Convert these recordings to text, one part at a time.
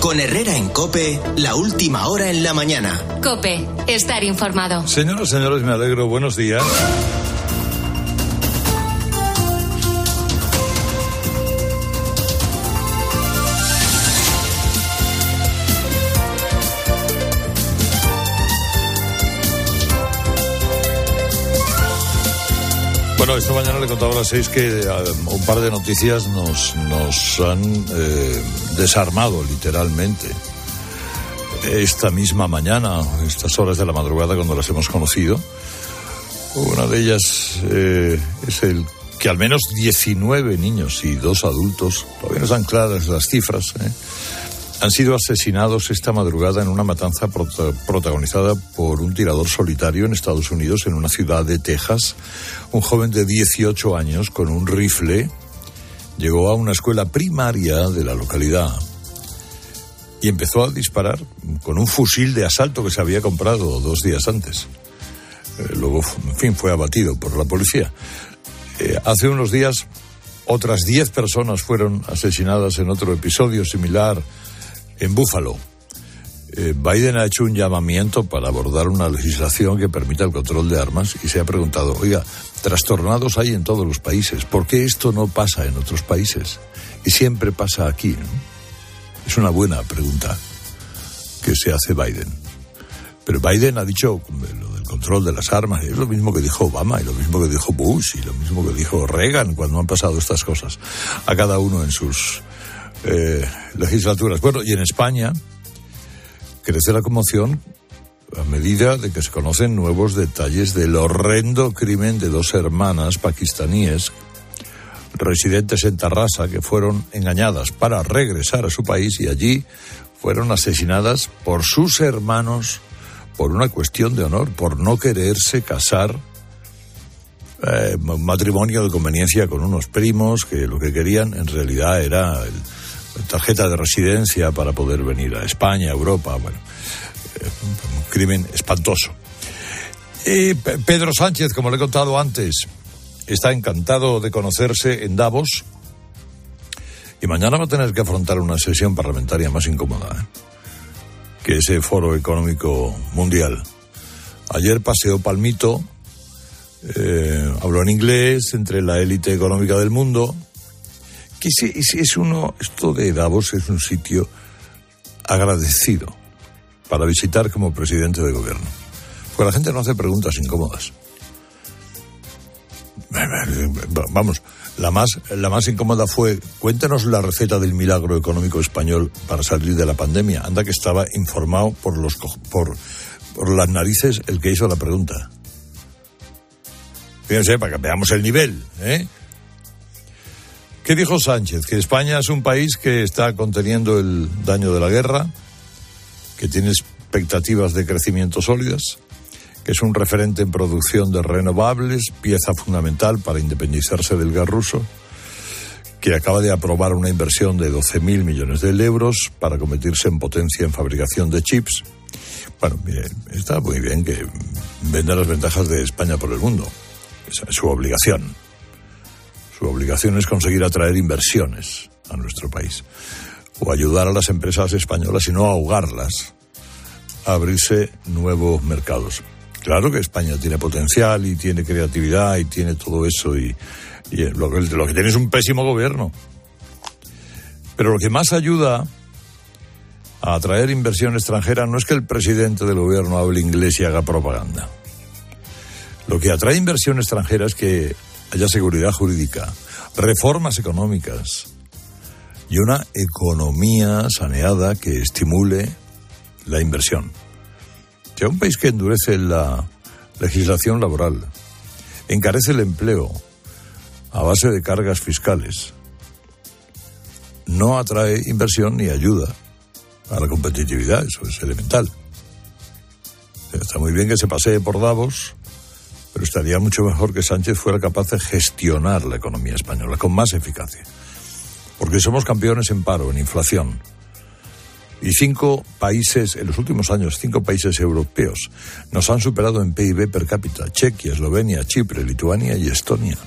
Con Herrera en COPE, la última hora en la mañana. COPE, estar informado. Señoras, señores, me alegro. Buenos días. Bueno, esta mañana le contaba a las 6 que un par de noticias nos han desarmado literalmente. Esta misma mañana, estas horas de la madrugada cuando las hemos conocido, una de ellas es el que al menos 19 niños y 2 adultos, todavía no están claras las cifras, han sido asesinados esta madrugada en una matanza protagonizada por un tirador solitario en Estados Unidos, en una ciudad de Texas. Un joven de 18 años con un rifle llegó a una escuela primaria de la localidad y empezó a disparar con un fusil de asalto que se había comprado 2 días antes. Luego, en fin, fue abatido por la policía. Hace unos días, otras 10 personas fueron asesinadas en otro episodio similar en Buffalo. Biden ha hecho un llamamiento para abordar una legislación que permita el control de armas y se ha preguntado, oiga, trastornados hay en todos los países, ¿por qué esto no pasa en otros países? Y siempre pasa aquí, ¿no? Es una buena pregunta que se hace Biden. Pero Biden ha dicho lo del control de las armas, es lo mismo que dijo Obama, y lo mismo que dijo Bush, y lo mismo que dijo Reagan cuando han pasado estas cosas, a cada uno en sus legislaturas. Bueno, y en España crece la conmoción a medida de que se conocen nuevos detalles del horrendo crimen de 2 hermanas pakistaníes residentes en Tarrasa que fueron engañadas para regresar a su país y allí fueron asesinadas por sus hermanos por una cuestión de honor, por no quererse casar, matrimonio de conveniencia con unos primos que lo que querían en realidad era tarjeta de residencia para poder venir a España, a Europa. Bueno, un crimen espantoso. Pedro Sánchez, como le he contado antes, está encantado de conocerse en Davos y mañana va a tener que afrontar una sesión parlamentaria más incómoda, que ese foro económico mundial. Ayer paseó palmito, habló en inglés entre la élite económica del mundo. Que esto de Davos es un sitio agradecido para visitar como presidente de gobierno. Porque la gente no hace preguntas incómodas. Vamos, la más incómoda fue, cuéntanos la receta del milagro económico español para salir de la pandemia. Anda que estaba informado por las narices el que hizo la pregunta. Fíjense, para que veamos el nivel, ¿Qué dijo Sánchez? Que España es un país que está conteniendo el daño de la guerra, que tiene expectativas de crecimiento sólidas, que es un referente en producción de renovables, pieza fundamental para independizarse del gas ruso, que acaba de aprobar una inversión de 12.000 millones de euros para convertirse en potencia en fabricación de chips. Bueno, mire, está muy bien que venda las ventajas de España por el mundo. Esa es su obligación. Su obligación es conseguir atraer inversiones a nuestro país o ayudar a las empresas españolas y no ahogarlas a abrirse nuevos mercados. Claro que España tiene potencial y tiene creatividad y tiene todo eso y lo que tiene es un pésimo gobierno. Pero lo que más ayuda a atraer inversión extranjera no es que el presidente del gobierno hable inglés y haga propaganda. Lo que atrae inversión extranjera es que haya seguridad jurídica, reformas económicas y una economía saneada que estimule la inversión. Si a un país que endurece la legislación laboral, encarece el empleo a base de cargas fiscales, no atrae inversión ni ayuda a la competitividad, eso es elemental. Está muy bien que se pasee por Davos, pero estaría mucho mejor que Sánchez fuera capaz de gestionar la economía española con más eficacia. Porque somos campeones en paro, en inflación. Y 5 países, en los últimos años, 5 países europeos nos han superado en PIB per cápita. Chequia, Eslovenia, Chipre, Lituania y Estonia.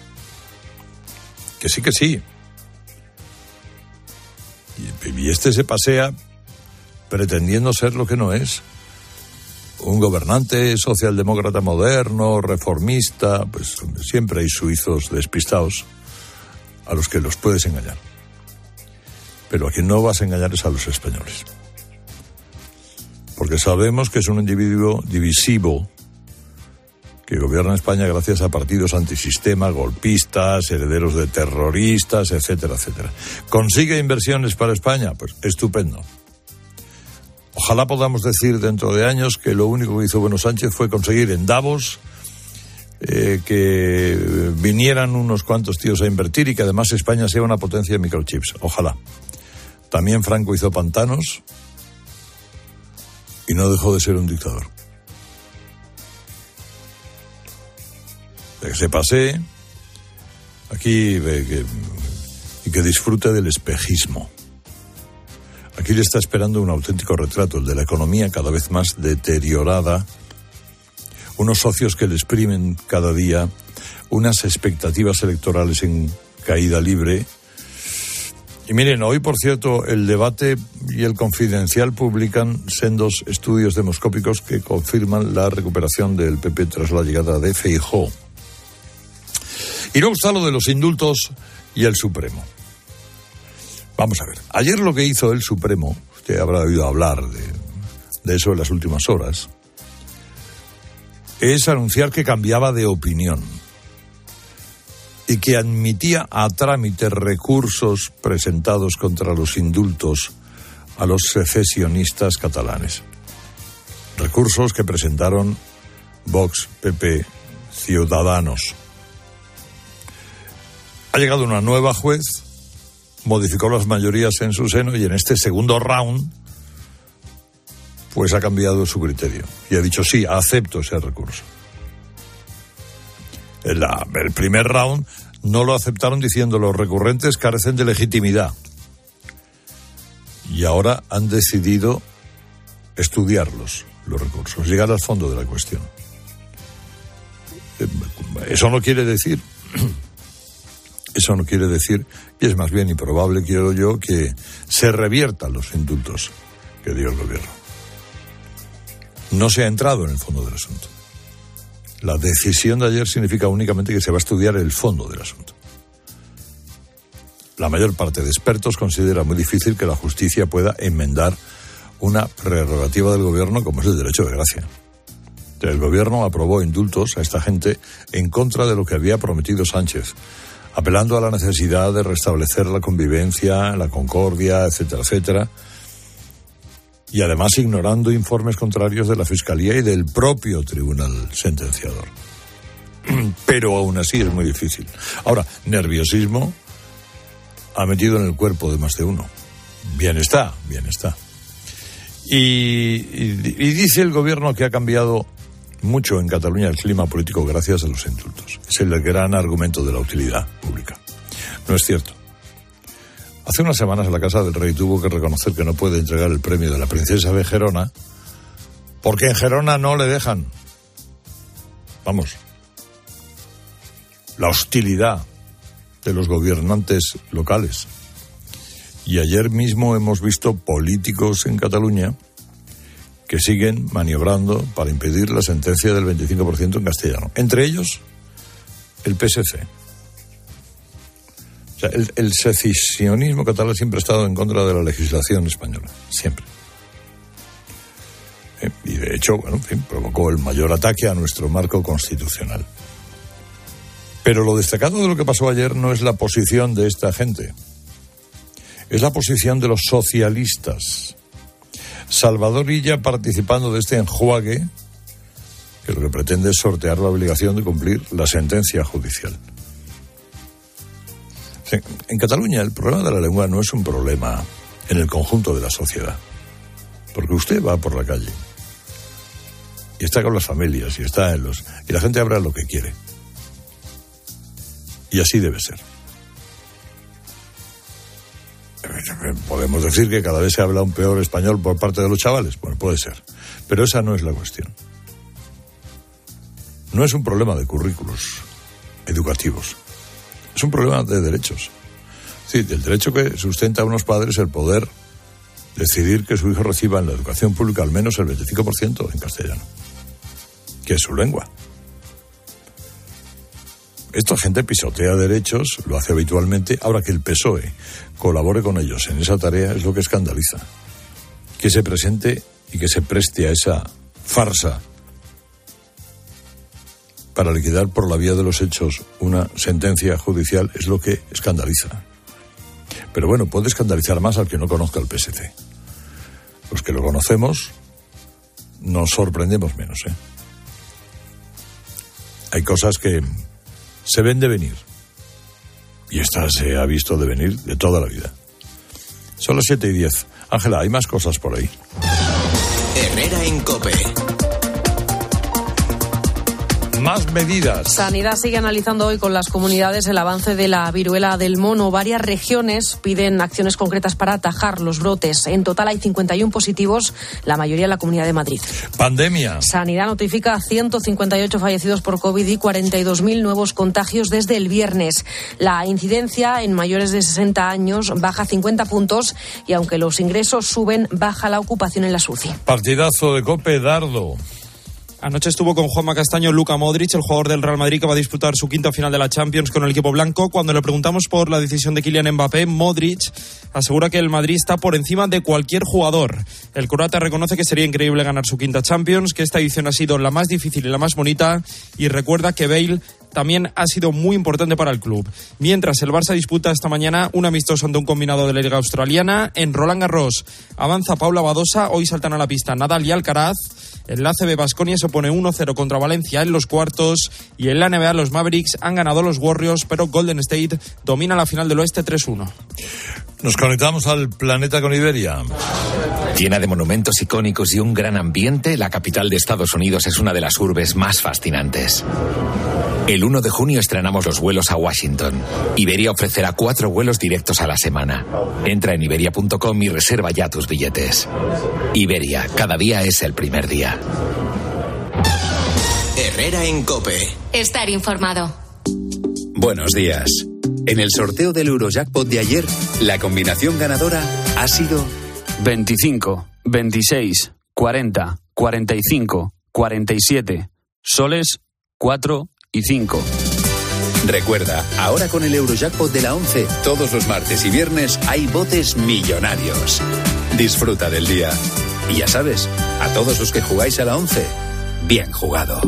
Que sí, que sí. Y este se pasea pretendiendo ser lo que no es. Un gobernante socialdemócrata moderno, reformista, pues siempre hay suizos despistados a los que los puedes engañar. Pero a quien no vas a engañar es a los españoles. Porque sabemos que es un individuo divisivo que gobierna España gracias a partidos antisistema, golpistas, herederos de terroristas, etcétera, etcétera. ¿Consigue inversiones para España? Pues estupendo. Ojalá podamos decir dentro de años que lo único que hizo Bueno Sánchez fue conseguir en Davos que vinieran unos cuantos tíos a invertir y que además España sea una potencia de microchips. Ojalá. También Franco hizo pantanos y no dejó de ser un dictador. Que se pase aquí y que disfrute del espejismo. Aquí le está esperando un auténtico retrato, el de la economía cada vez más deteriorada, unos socios que le exprimen cada día, unas expectativas electorales en caída libre. Y miren, hoy, por cierto, el Debate y el Confidencial publican sendos estudios demoscópicos que confirman la recuperación del PP tras la llegada de Feijóo. Y luego está lo de los indultos y el Supremo. Vamos a ver, ayer lo que hizo el Supremo, usted habrá oído hablar de eso en las últimas horas, es anunciar que cambiaba de opinión y que admitía a trámite recursos presentados contra los indultos a los secesionistas catalanes. Recursos que presentaron Vox, PP, Ciudadanos. Ha llegado una nueva juez, modificó las mayorías en su seno y en este segundo round pues ha cambiado su criterio y ha dicho sí, acepto ese recurso. El primer round no lo aceptaron diciendo los recurrentes carecen de legitimidad y ahora han decidido estudiarlos, los recursos, llegar al fondo de la cuestión. Eso no quiere decir, y es más bien improbable, quiero yo, que se reviertan los indultos que dio el gobierno. No se ha entrado en el fondo del asunto. La decisión de ayer significa únicamente que se va a estudiar el fondo del asunto. La mayor parte de expertos considera muy difícil que la justicia pueda enmendar una prerrogativa del gobierno como es el derecho de gracia. El gobierno aprobó indultos a esta gente en contra de lo que había prometido Sánchez, apelando a la necesidad de restablecer la convivencia, la concordia, etcétera, etcétera, y además ignorando informes contrarios de la Fiscalía y del propio tribunal sentenciador. Pero aún así es muy difícil. Ahora, nerviosismo ha metido en el cuerpo de más de uno. Bien está. Y dice el gobierno que ha cambiado mucho en Cataluña el clima político gracias a los indultos. Es el gran argumento de la utilidad pública. No es cierto. Hace unas semanas la Casa del Rey tuvo que reconocer que no puede entregar el premio de la princesa de Gerona porque en Gerona no le dejan. Vamos. La hostilidad de los gobernantes locales. Y ayer mismo hemos visto políticos en Cataluña que siguen maniobrando para impedir la sentencia del 25% en castellano. Entre ellos, el PSC. O sea, el secesionismo catalán siempre ha estado en contra de la legislación española. Siempre. Y de hecho, bueno, en fin, provocó el mayor ataque a nuestro marco constitucional. Pero lo destacado de lo que pasó ayer no es la posición de esta gente. Es la posición de los socialistas. Salvador Illa participando de este enjuague que lo que pretende es sortear la obligación de cumplir la sentencia judicial. En Cataluña el problema de la lengua no es un problema en el conjunto de la sociedad, porque usted va por la calle y está con las familias y está y la gente habla lo que quiere y así debe ser. Podemos decir que cada vez se habla un peor español por parte de los chavales. Bueno, puede ser. Pero esa no es la cuestión. No es un problema de currículos educativos. Es un problema de derechos. Sí, del derecho que sustenta a unos padres el poder decidir que su hijo reciba en la educación pública al menos el 25% en castellano, que es su lengua. Esta gente pisotea derechos, lo hace habitualmente. Ahora, que el PSOE colabore con ellos en esa tarea es lo que escandaliza. Que se presente y que se preste a esa farsa para liquidar por la vía de los hechos una sentencia judicial es lo que escandaliza. Pero bueno, puede escandalizar más al que no conozca el PSC. Los que lo conocemos nos sorprendemos menos, ¿eh? Hay cosas que se ven de venir. Y esta se ha visto de venir de toda la vida. Son las 7:10. Ángela, hay más cosas por ahí. Herrera en COPE. Más medidas. Sanidad sigue analizando hoy con las comunidades el avance de la viruela del mono. Varias regiones piden acciones concretas para atajar los brotes. En total hay 51 positivos, la mayoría en la Comunidad de Madrid. Pandemia. Sanidad notifica 158 fallecidos por COVID y 42.000 nuevos contagios desde el viernes. La incidencia en mayores de 60 años baja 50 puntos y aunque los ingresos suben, baja la ocupación en las UCI. Partidazo de COPE, Dardo. Anoche estuvo con Juanma Castaño Luka Modric, el jugador del Real Madrid que va a disputar su quinta final de la Champions con el equipo blanco. Cuando le preguntamos por la decisión de Kylian Mbappé, Modric asegura que el Madrid está por encima de cualquier jugador. El croata reconoce que sería increíble ganar su quinta Champions, que esta edición ha sido la más difícil y la más bonita, y recuerda que Bale también ha sido muy importante para el club. Mientras el Barça disputa esta mañana un amistoso ante un combinado de la Liga Australiana en Roland Garros. Avanza Paula Badosa, hoy saltan a la pista Nadal y Alcaraz. En la ACB Baskonia se pone 1-0 contra Valencia en los cuartos y en la NBA los Mavericks han ganado los Warriors, pero Golden State domina la final del oeste 3-1. Nos conectamos al planeta con Iberia. Llena de monumentos icónicos y un gran ambiente, la capital de Estados Unidos es una de las urbes más fascinantes. El 1 de junio estrenamos los vuelos a Washington. Iberia ofrecerá 4 vuelos directos a la semana. Entra en iberia.com y reserva ya tus billetes. Iberia, cada día es el primer día. Herrera en COPE. Estar informado. Buenos días. En el sorteo del Eurojackpot de ayer, la combinación ganadora ha sido 25, 26, 40, 45, 47, soles 4 y 5. Recuerda, ahora con el Eurojackpot de la 11, todos los martes y viernes hay botes millonarios. Disfruta del día. Y ya sabes, a todos los que jugáis a la 11, bien jugado.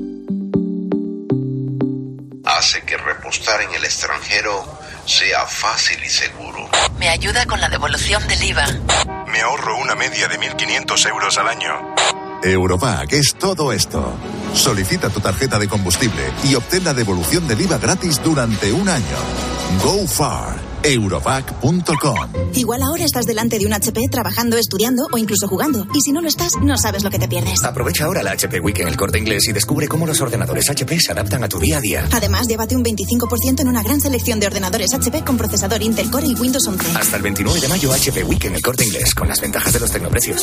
Hace que repostar en el extranjero sea fácil y seguro. Me ayuda con la devolución del IVA. Me ahorro una media de 1.500 euros al año. Europack es todo esto. Solicita tu tarjeta de combustible y obtén la devolución del IVA gratis durante un año. Go far. Europack.com. Igual ahora estás delante de un HP trabajando, estudiando o incluso jugando. Y si no lo estás, no sabes lo que te pierdes. Aprovecha ahora la HP Week en el Corte Inglés y descubre cómo los ordenadores HP se adaptan a tu día a día. Además, llévate un 25% en una gran selección de ordenadores HP con procesador Intel Core y Windows 11. Hasta el 29 de mayo HP Week en el Corte Inglés, con las ventajas de los tecnoprecios.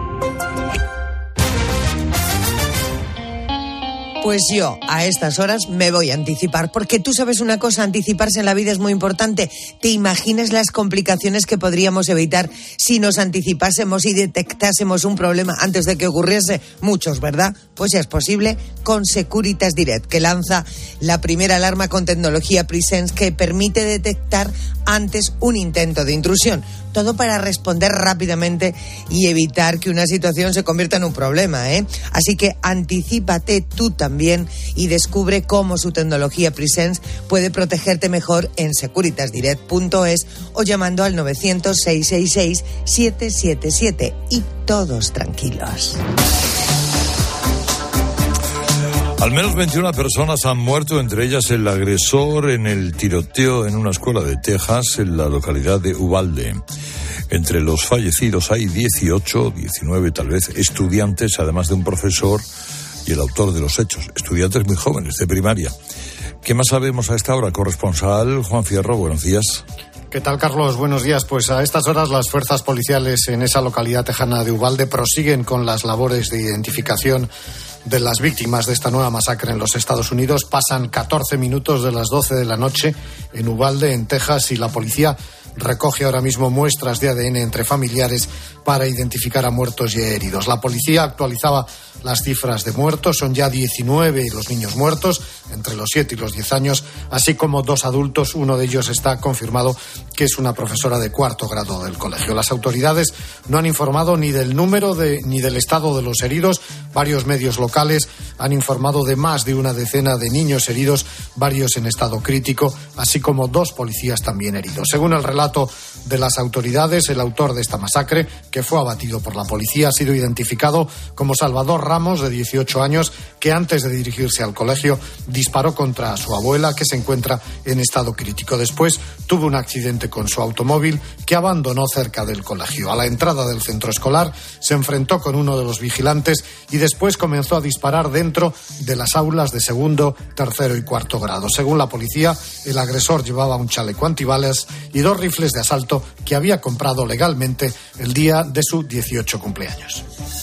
Pues yo a estas horas me voy a anticipar, porque tú sabes una cosa, anticiparse en la vida es muy importante. ¿Te imaginas las complicaciones que podríamos evitar si nos anticipásemos y detectásemos un problema antes de que ocurriese? Muchos, ¿verdad? Pues ya es posible con Securitas Direct, que lanza la primera alarma con tecnología Presence que permite detectar antes un intento de intrusión. Todo para responder rápidamente y evitar que una situación se convierta en un problema, ¿eh? Así que anticípate tú también y descubre cómo su tecnología Presence puede protegerte mejor en securitasdirect.es o llamando al 900-666-777 y todos tranquilos. Al menos 21 personas han muerto, entre ellas el agresor en el tiroteo en una escuela de Texas, en la localidad de Uvalde. Entre los fallecidos hay 18, 19 tal vez, estudiantes, además de un profesor y el autor de los hechos. Estudiantes muy jóvenes, de primaria. ¿Qué más sabemos a esta hora? Corresponsal Juan Fierro, buenos días. ¿Qué tal, Carlos? Buenos días. Pues a estas horas las fuerzas policiales en esa localidad tejana de Uvalde prosiguen con las labores de identificación de las víctimas de esta nueva masacre en los Estados Unidos. Pasan 14 minutos de las 12 de la noche en Uvalde, en Texas, y la policía recoge ahora mismo muestras de ADN entre familiares para identificar a muertos y heridos. La policía actualizaba las cifras de muertos. Son ya 19 los niños muertos, entre los 7 y los 10 años, así como 2 adultos. Uno de ellos está confirmado que es una profesora de 4º grado del colegio. Las autoridades no han informado ni del número ni del estado de los heridos. Varios medios locales han informado de más de una decena de niños heridos, varios en estado crítico, así como 2 policías también heridos. Según el relato de las autoridades, el autor de esta masacre, que fue abatido por la policía, ha sido identificado como Salvador Ramos, de 18 años, que antes de dirigirse al colegio disparó contra su abuela, que se encuentra en estado crítico. Después tuvo un accidente con su automóvil, que abandonó cerca del colegio. A la entrada del centro escolar se enfrentó con uno de los vigilantes y después comenzó a disparar dentro de las aulas de 2º, 3º y 4º grado. Según la policía, el agresor llevaba un chaleco antibalas y 2 rifles de asalto que había comprado legalmente el día de su 18 cumpleaños.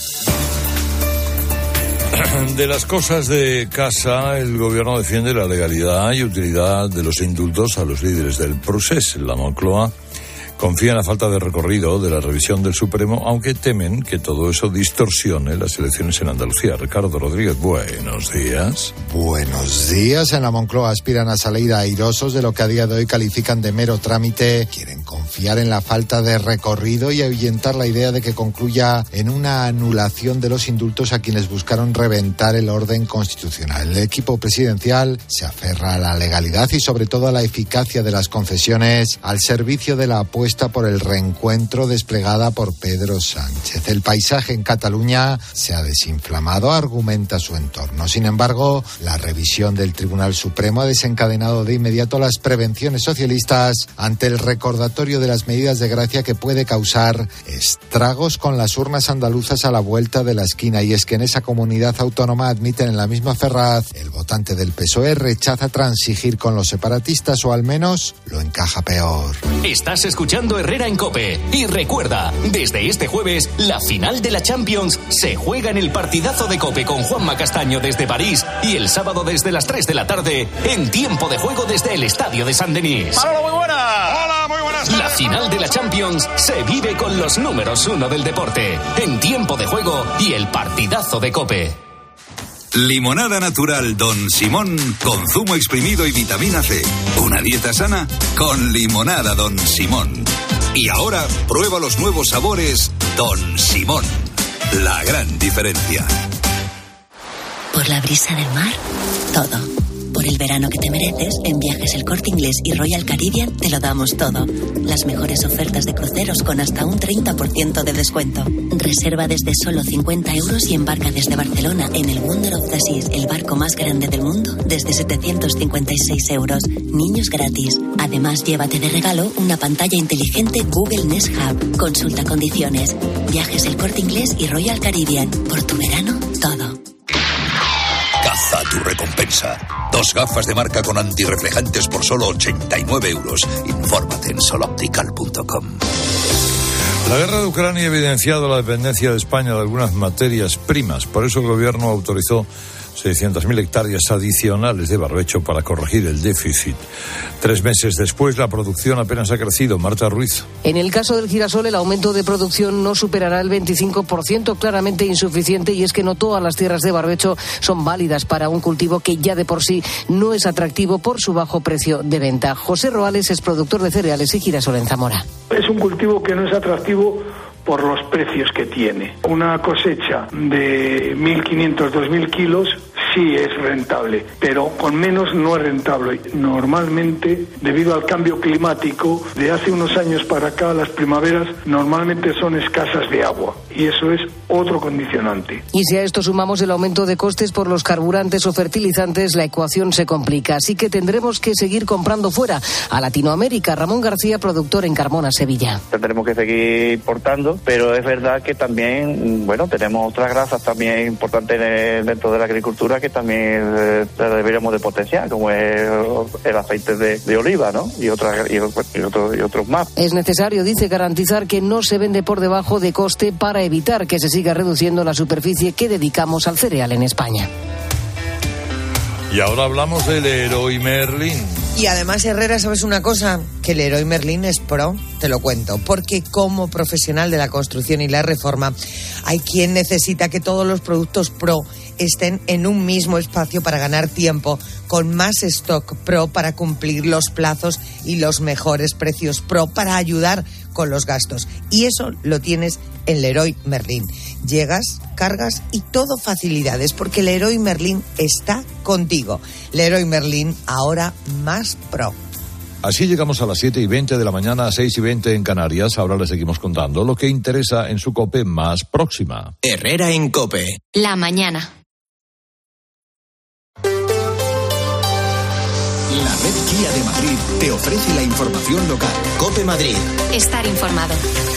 De las cosas de casa, el gobierno defiende la legalidad y utilidad de los indultos a los líderes del procés. La Moncloa confía en la falta de recorrido de la revisión del Supremo, aunque temen que todo eso distorsione las elecciones en Andalucía. Ricardo Rodríguez, buenos días. Buenos días. En la Moncloa aspiran a salir airosos de lo que a día de hoy califican de mero trámite. Quieren confiar en la falta de recorrido y ahuyentar la idea de que concluya en una anulación de los indultos a quienes buscaron reventar el orden constitucional. El equipo presidencial se aferra a la legalidad y sobre todo a la eficacia de las concesiones al servicio de la apuesta por el reencuentro desplegada por Pedro Sánchez. El paisaje en Cataluña se ha desinflamado, argumenta su entorno. Sin embargo, la revisión del Tribunal Supremo ha desencadenado de inmediato las prevenciones socialistas ante el recordatorio de las medidas de gracia que puede causar estragos con las urnas andaluzas a la vuelta de la esquina. Y es que en esa comunidad autónoma, admiten en la misma Ferraz, el votante del PSOE rechaza transigir con los separatistas, o al menos lo encaja peor. Estás escuchando Herrera en COPE. Y recuerda, desde este jueves, la final de la Champions se juega en el partidazo de COPE con Juanma Castaño desde París, y el sábado desde las 3 de la tarde, en tiempo de juego desde el Estadio de Saint-Denis. ¡Hola, muy buenas! ¡Hola, muy buenas! La final de la Champions se vive con los números 1 del deporte, en tiempo de juego y el partidazo de COPE. Limonada natural Don Simón con zumo exprimido y vitamina C. Una dieta sana con limonada Don Simón. Y ahora prueba los nuevos sabores Don Simón. La gran diferencia. Por la brisa del mar, todo. Por el verano que te mereces, en Viajes El Corte Inglés y Royal Caribbean te lo damos todo. Las mejores ofertas de cruceros con hasta un 30% de descuento. Reserva desde solo 50 euros y embarca desde Barcelona en el Wonder of the Seas, el barco más grande del mundo, desde 756 euros. Niños gratis. Además, llévate de regalo una pantalla inteligente Google Nest Hub. Consulta condiciones. Viajes El Corte Inglés y Royal Caribbean. Por tu verano, todo. Caza tu recompensa. 2 gafas de marca con antirreflejantes por solo 89 euros. Infórmate en soloptical.com. La guerra de Ucrania ha evidenciado la dependencia de España de algunas materias primas. Por eso el gobierno autorizó 600.000 hectáreas adicionales de barbecho para corregir el déficit. 3 meses después, la producción apenas ha crecido. Marta Ruiz. En el caso del girasol, el aumento de producción no superará el 25%, claramente insuficiente, y es que no todas las tierras de barbecho son válidas para un cultivo que ya de por sí no es atractivo por su bajo precio de venta. José Roales es productor de cereales y girasol en Zamora. Es un cultivo que no es atractivo por los precios que tiene. Una cosecha de 1.500, 2.000 kilos sí es rentable, pero con menos no es rentable. Normalmente, debido al cambio climático, de hace unos años para acá, las primaveras normalmente son escasas de agua, y eso es otro condicionante. Y si a esto sumamos el aumento de costes por los carburantes o fertilizantes, la ecuación se complica. Así que tendremos que seguir comprando fuera, a Latinoamérica. Ramón García, productor en Carmona, Sevilla. Tendremos que seguir importando, pero es verdad que también, tenemos otras grasas también importantes dentro de la agricultura que también deberíamos de potenciar, como es el aceite de oliva, ¿no? Y otros más. Es necesario, dice, garantizar que no se vende por debajo de coste para evitar que se siga reduciendo la superficie que dedicamos al cereal en España. Y ahora hablamos del Leroy Merlin. Y además, Herrera, ¿sabes una cosa? Que el Leroy Merlin es pro, te lo cuento, porque como profesional de la construcción y la reforma, hay quien necesita que todos los productos pro estén en un mismo espacio para ganar tiempo, con más stock pro para cumplir los plazos y los mejores precios pro para ayudar con los gastos. Y eso lo tienes en Leroy Merlin. Llegas, cargas y todo facilidades, porque Leroy Merlin está contigo. Leroy Merlin, ahora más pro. Así llegamos a las 7:20 de la mañana, 6:20 en Canarias. Ahora les seguimos contando lo que interesa en su COPE más próxima. Herrera en COPE. La mañana. La red Kia de Madrid te ofrece la información local. COPE Madrid. Estar informado.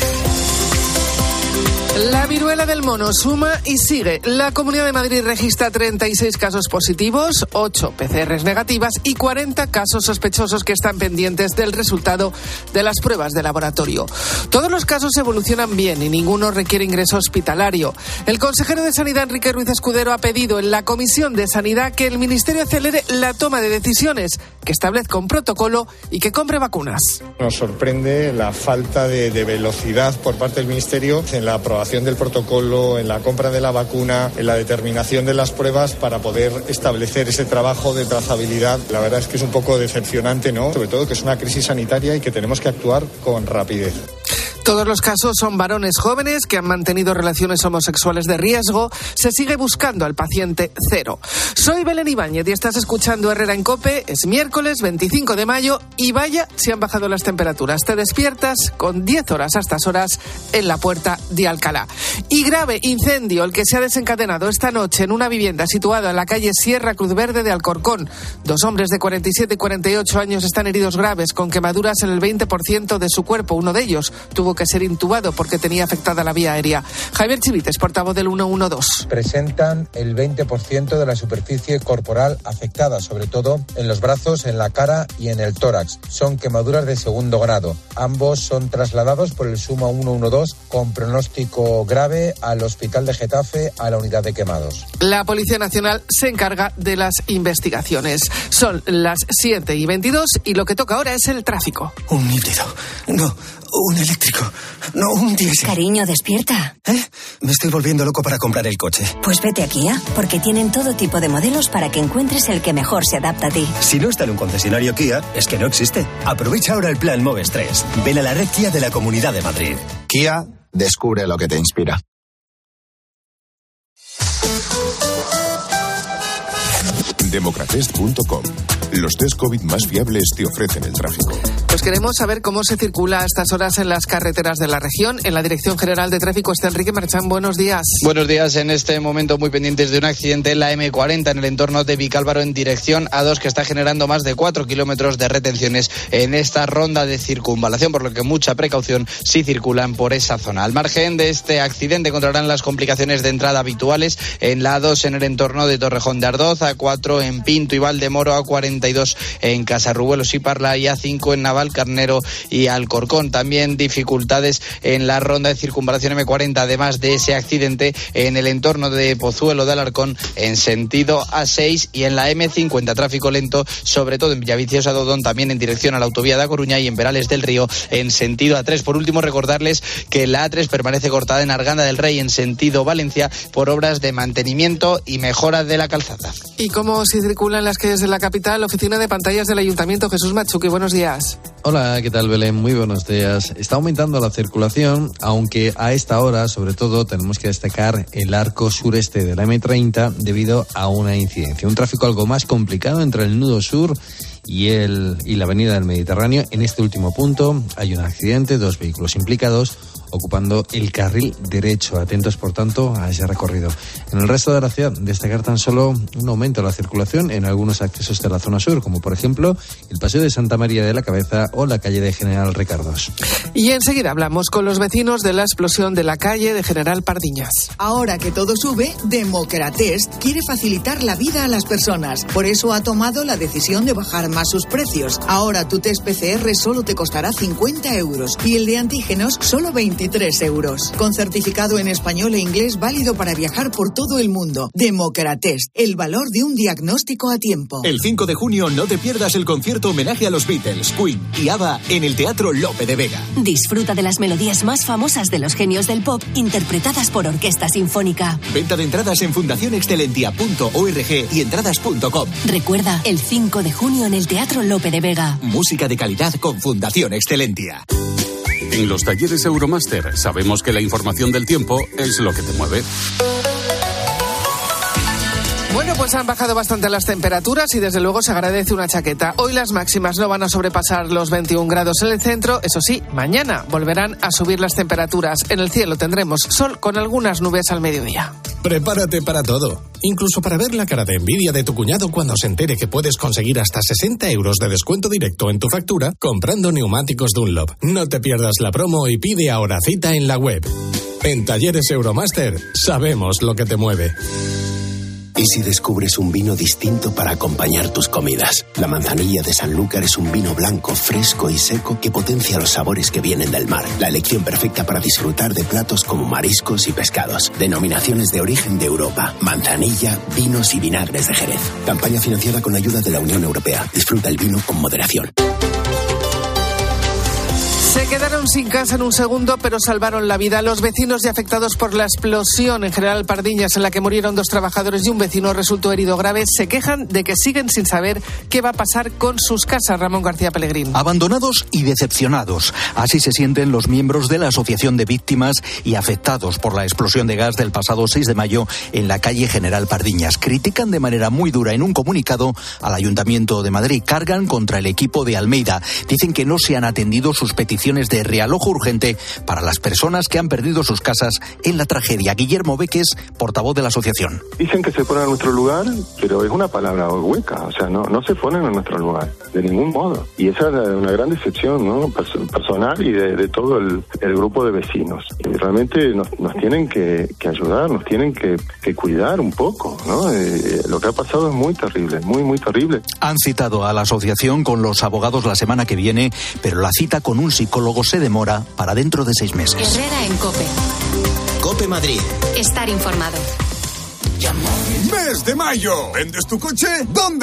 La viruela del mono suma y sigue. La Comunidad de Madrid registra 36 casos positivos, 8 PCRs negativas y 40 casos sospechosos que están pendientes del resultado de las pruebas de laboratorio. Todos los casos evolucionan bien y ninguno requiere ingreso hospitalario. El consejero de Sanidad, Enrique Ruiz Escudero, ha pedido en la Comisión de Sanidad que el Ministerio acelere la toma de decisiones, que establezca un protocolo y que compre vacunas. Nos sorprende la falta de velocidad por parte del Ministerio en la aprobación del protocolo, en la compra de la vacuna, en la determinación de las pruebas para poder establecer ese trabajo de trazabilidad. La verdad es que es un poco decepcionante, ¿no? Sobre todo que es una crisis sanitaria y que tenemos que actuar con rapidez. Todos los casos son varones jóvenes que han mantenido relaciones homosexuales de riesgo. Se sigue buscando al paciente cero. Soy Belén Ibáñez y estás escuchando Herrera en COPE. Es miércoles 25 de mayo y vaya si han bajado las temperaturas. Te despiertas con 10 horas a estas horas en la Puerta de Alcalá. Y grave incendio el que se ha desencadenado esta noche en una vivienda situada en la calle Sierra Cruz Verde de Alcorcón. 2 hombres de 47 y 48 años están heridos graves con quemaduras en el 20% de su cuerpo. Uno de ellos tuvo que ser intubado porque tenía afectada la vía aérea. Javier Chivites, portavoz del 112. Presentan el 20% de la superficie corporal afectada, sobre todo en los brazos, en la cara y en el tórax. Son quemaduras de segundo grado. Ambos son trasladados por el SUMA 112 con pronóstico grave al Hospital de Getafe, a la unidad de quemados. La Policía Nacional se encarga de las investigaciones. Son las 7:22 y lo que toca ahora es el tráfico. Un híbrido. No, un eléctrico. No, un diésel. Cariño, despierta. Me estoy volviendo loco para comprar el coche. Pues vete a Kia, porque tienen todo tipo de modelos para que encuentres el que mejor se adapta a ti. Si no está en un concesionario Kia, es que no existe. Aprovecha ahora el plan Moves 3. Ven a la red Kia de la Comunidad de Madrid. Kia, descubre lo que te inspira. Democratest.com. Los test COVID más fiables te ofrecen el tráfico. Pues queremos saber cómo se circula a estas horas en las carreteras de la región. En la Dirección General de Tráfico está Enrique Marchán. Buenos días. Buenos días. En este momento muy pendientes de un accidente en la M40 en el entorno de Vicálvaro en dirección A2 que está generando más de 4 kilómetros de retenciones en esta ronda de circunvalación, por lo que mucha precaución si circulan por esa zona. Al margen de este accidente encontrarán las complicaciones de entrada habituales en la A2 en el entorno de Torrejón de Ardoz, A4 en Pinto y Valdemoro, A42 en Casarrubuelos y Parla y A5 en Navalcarnero y Alcorcón. También dificultades en la ronda de circunvalación M40, además de ese accidente en el entorno de Pozuelo de Alarcón en sentido A6 y en la M50 tráfico lento, sobre todo en Villaviciosa Dodón, también en dirección a la autovía de A Coruña y en Perales del Río en sentido A3. Por último, recordarles que la A3 permanece cortada en Arganda del Rey en sentido Valencia por obras de mantenimiento y mejora de la calzada. ¿Y cómo se circula en las calles de la capital? Oficina de pantallas del Ayuntamiento. Jesús Machuqui, buenos días. Hola, ¿qué tal, Belén? Muy buenos días. Está aumentando la circulación, aunque a esta hora, sobre todo, tenemos que destacar el arco sureste de la M30 debido a una incidencia. Un tráfico algo más complicado entre el nudo sur y la avenida del Mediterráneo. En este último punto hay un accidente, 2 vehículos implicados, ocupando el carril derecho. Atentos, por tanto, a ese recorrido. En el resto de la ciudad, destacar tan solo un aumento de la circulación en algunos accesos de la zona sur, como por ejemplo el Paseo de Santa María de la Cabeza o la calle de General Ricardos. Y enseguida hablamos con los vecinos de la explosión de la calle de General Pardiñas. Ahora que todo sube, Democratest quiere facilitar la vida a las personas. Por eso ha tomado la decisión de bajar más sus precios. Ahora tu test PCR solo te costará 50 euros y el de antígenos solo 23 euros. Con certificado en español e inglés válido para viajar por todo el mundo. Democratest, el valor de un diagnóstico a tiempo. El 5 de junio no te pierdas el concierto homenaje a los Beatles, Queen y ABBA en el Teatro Lope de Vega. Disfruta de las melodías más famosas de los genios del pop interpretadas por Orquesta Sinfónica. Venta de entradas en fundacionexcelentia.org y entradas.com. Recuerda, el 5 de junio en el Teatro Lope de Vega. Música de calidad con Fundación Excelentia. En los talleres Euromaster sabemos que la información del tiempo es lo que te mueve. Bueno, pues han bajado bastante las temperaturas y desde luego se agradece una chaqueta. Hoy las máximas no van a sobrepasar los 21 grados en el centro. Eso sí, mañana volverán a subir las temperaturas. En el cielo tendremos sol con algunas nubes al mediodía. Prepárate para todo, incluso para ver la cara de envidia de tu cuñado cuando se entere que puedes conseguir hasta 60 euros de descuento directo en tu factura comprando neumáticos Dunlop. No te pierdas la promo y pide ahora cita en la web. En Talleres Euromaster sabemos lo que te mueve. ¿Y si descubres un vino distinto para acompañar tus comidas? La Manzanilla de Sanlúcar es un vino blanco, fresco y seco que potencia los sabores que vienen del mar. La elección perfecta para disfrutar de platos como mariscos y pescados. Denominaciones de origen de Europa. Manzanilla, vinos y vinagres de Jerez. Campaña financiada con ayuda de la Unión Europea. Disfruta el vino con moderación. Se quedaron sin casa en un segundo, pero salvaron la vida. Los vecinos ya afectados por la explosión en General Pardiñas, en la que murieron 2 trabajadores y un vecino resultó herido grave, se quejan de que siguen sin saber qué va a pasar con sus casas. Ramón García Pellegrín. Abandonados y decepcionados. Así se sienten los miembros de la Asociación de Víctimas y Afectados por la explosión de gas del pasado 6 de mayo en la calle General Pardiñas. Critican de manera muy dura en un comunicado al Ayuntamiento de Madrid. Cargan contra el equipo de Almeida. Dicen que no se han atendido sus peticiones de realojo urgente para las personas que han perdido sus casas en la tragedia. Guillermo Beques, portavoz de la asociación. Dicen que se ponen en nuestro lugar, pero es una palabra hueca, o sea, no se ponen en nuestro lugar, de ningún modo. Y esa es una gran decepción, ¿no? Personal y de todo el grupo de vecinos. Y realmente nos tienen que ayudar, nos tienen que cuidar un poco, ¿no? Lo que ha pasado es muy terrible, muy terrible. Han citado a la asociación con los abogados la semana que viene, pero la cita con un psicólogo se demora para dentro de 6 meses. Herrera en COPE. COPE Madrid. Estar informado. ¡Mes de mayo! ¿Vendes tu coche? ¿Dónde?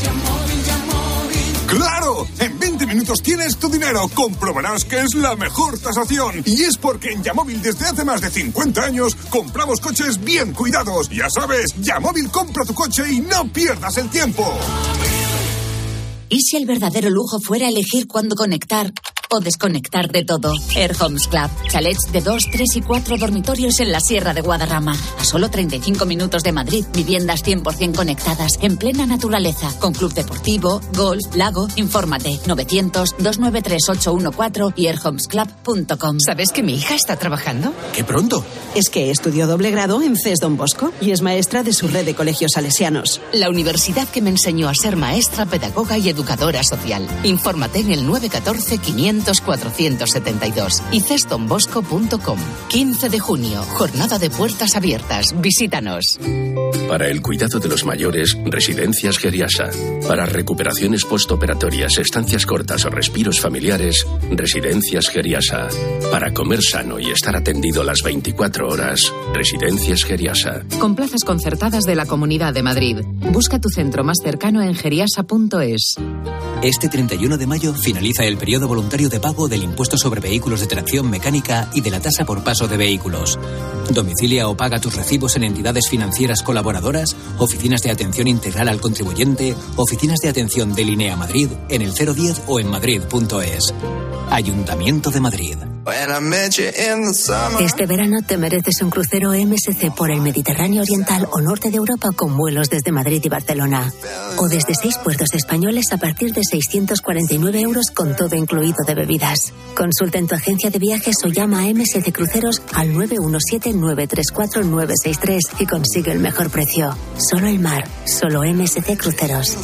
¡Claro! En 20 minutos tienes tu dinero. Comprobarás que es la mejor tasación. Y es porque en Yamóvil desde hace más de 50 años compramos coches bien cuidados. Ya sabes, Yamóvil compra tu coche y no pierdas el tiempo. ¿Y si el verdadero lujo fuera elegir cuándo conectar o desconectar de todo? Air Homes Club. Chalets de 2, 3 y 4 dormitorios en la Sierra de Guadarrama. A solo 35 minutos de Madrid. Viviendas 100% conectadas, en plena naturaleza. Con club deportivo, golf, lago. Infórmate. 900-293-814 y airhomesclub.com. ¿Sabes que mi hija está trabajando? ¡Qué pronto! Es que estudió doble grado en CES Don Bosco y es maestra de su red de colegios salesianos. La universidad que me enseñó a ser maestra, pedagoga y educadora social. Infórmate en el 914-500-472 y cesdonbosco.com. 15 de junio, jornada de puertas abiertas. Visítanos. Para el cuidado de los mayores, Residencias Geriasa. Para recuperaciones postoperatorias, estancias cortas o respiros familiares, Residencias Geriasa. Para comer sano y estar atendido las 24 horas, Residencias Geriasa. Con plazas concertadas de la Comunidad de Madrid. Busca tu centro más cercano en geriasa.es. Este 31 de mayo finaliza el periodo voluntario de pago del impuesto sobre vehículos de tracción mecánica y de la tasa por paso de vehículos. Domicilia o paga tus recibos en entidades financieras colaboradoras, oficinas de atención integral al contribuyente, oficinas de atención de Linea Madrid, en el 010 o en madrid.es. Ayuntamiento de Madrid. Este verano te mereces un crucero MSC por el Mediterráneo Oriental o Norte de Europa con vuelos desde Madrid y Barcelona. O desde 6 puertos españoles a partir de 649 euros con todo incluido de bebidas. Consulta en tu agencia de viajes o llama a MSC Cruceros al 917-934-963 y consigue el mejor precio. Solo el mar, solo MSC Cruceros.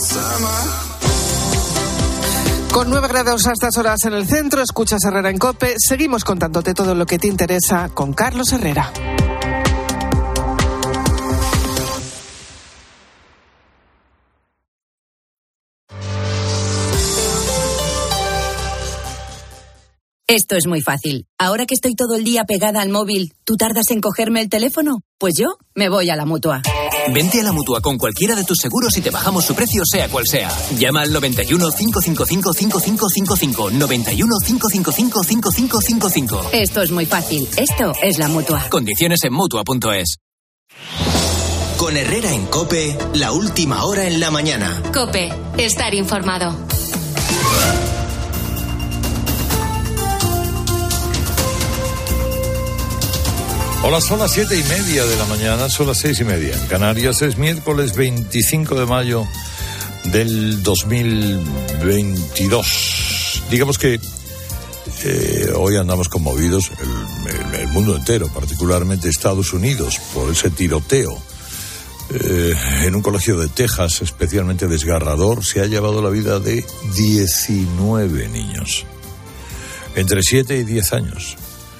Con 9 grados a estas horas en el centro, escuchas Herrera en COPE. Seguimos contándote todo lo que te interesa con Carlos Herrera. Esto es muy fácil. Ahora que estoy todo el día pegada al móvil, ¿tú tardas en cogerme el teléfono? Pues yo me voy a la Mutua. Vente a la Mutua con cualquiera de tus seguros y te bajamos su precio sea cual sea. Llama al 91 555 5555. 91 555 5555. Esto es muy fácil. Esto es la Mutua. Condiciones en Mutua.es. Con Herrera en COPE, la última hora en la mañana. COPE, estar informado. Hola, son las 7:30 de la mañana, son las 6:30 en Canarias. Es miércoles 25 de mayo del 2022. Digamos que hoy andamos conmovidos, el mundo entero, particularmente Estados Unidos, por ese tiroteo en un colegio de Texas especialmente desgarrador. Se ha llevado la vida de 19 niños, entre 7 y 10 años.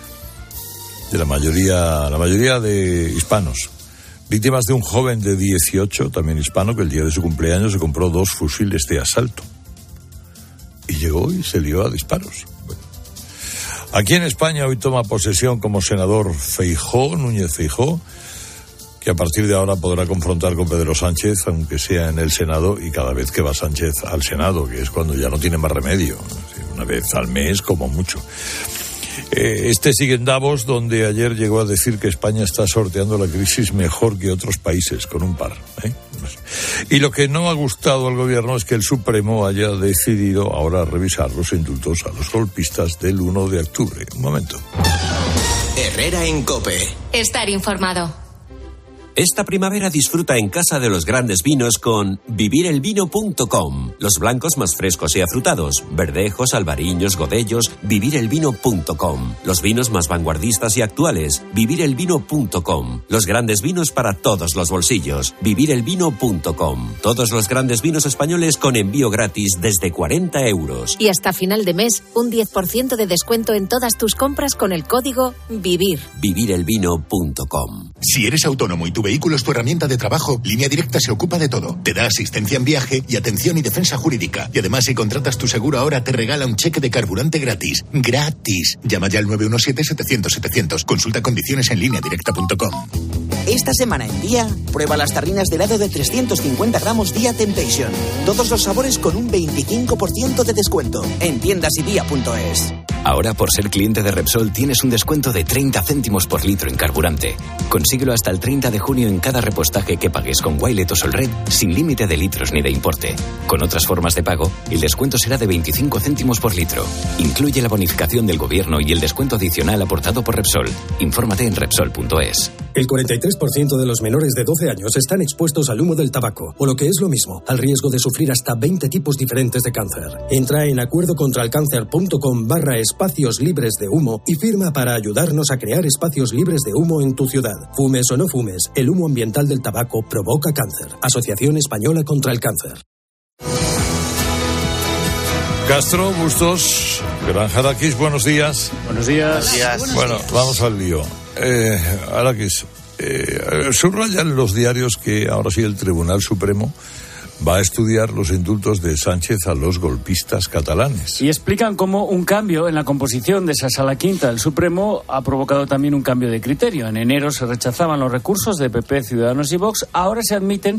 De la mayoría de hispanos, víctimas de un joven de 18, también hispano, que el día de su cumpleaños se compró 2 fusiles de asalto y llegó y se lió a disparos. Bueno. Aquí en España hoy toma posesión como senador Núñez Feijóo, que a partir de ahora podrá confrontar con Pedro Sánchez, aunque sea en el Senado, y cada vez que va Sánchez al Senado, que es cuando ya no tiene más remedio, una vez al mes como mucho. Este sigue en Davos, donde ayer llegó a decir que España está sorteando la crisis mejor que otros países, con un par. Y lo que no ha gustado al gobierno es que el Supremo haya decidido ahora revisar los indultos a los golpistas del 1 de octubre. Un momento. Herrera en COPE. Estar informado. Esta primavera disfruta en casa de los grandes vinos con vivirelvino.com. Los blancos más frescos y afrutados, verdejos, albariños, godellos, vivirelvino.com. Los vinos más vanguardistas y actuales, vivirelvino.com. Los grandes vinos para todos los bolsillos, vivirelvino.com. Todos los grandes vinos españoles con envío gratis desde 40 euros. Y hasta final de mes, un 10% de descuento en todas tus compras con el código VIVIR. vivirelvino.com. Si eres autónomo y tu vehículo es tu herramienta de trabajo, Línea Directa se ocupa de todo. Te da asistencia en viaje y atención y defensa jurídica. Y además, si contratas tu seguro ahora, te regala un cheque de carburante gratis. ¡Gratis! Llama ya al 917-700-700. Consulta condiciones en lineadirecta.com. Esta semana en Día, prueba las tarrinas de helado de 350 gramos Día Temptation. Todos los sabores con un 25% de descuento. En tiendas y día.es. Ahora, por ser cliente de Repsol, tienes un descuento de 30 céntimos por litro en carburante. Consíguelo hasta el 30 de junio en cada repostaje que pagues con Wilet o Solred, sin límite de litros ni de importe. Con otras formas de pago, el descuento será de 25 céntimos por litro. Incluye la bonificación del gobierno y el descuento adicional aportado por Repsol. Infórmate en Repsol.es. El 43% de los menores de 12 años están expuestos al humo del tabaco, o lo que es lo mismo, al riesgo de sufrir hasta 20 tipos diferentes de cáncer. Entra en acuerdocontralcáncer.com/espacios libres de humo y firma para ayudarnos a crear espacios libres de humo en tu ciudad. Fumes o no fumes, el humo ambiental del tabaco provoca cáncer. Asociación Española contra el Cáncer. Castro, Bustos, Granjarakis, buenos días. Buenos días. Bueno, vamos al lío. Arakis, subrayan los diarios que ahora sí el Tribunal Supremo va a estudiar los indultos de Sánchez a los golpistas catalanes. Y explican cómo un cambio en la composición de esa Sala Quinta del Supremo ha provocado también un cambio de criterio. En enero se rechazaban los recursos de PP, Ciudadanos y Vox. Ahora se admiten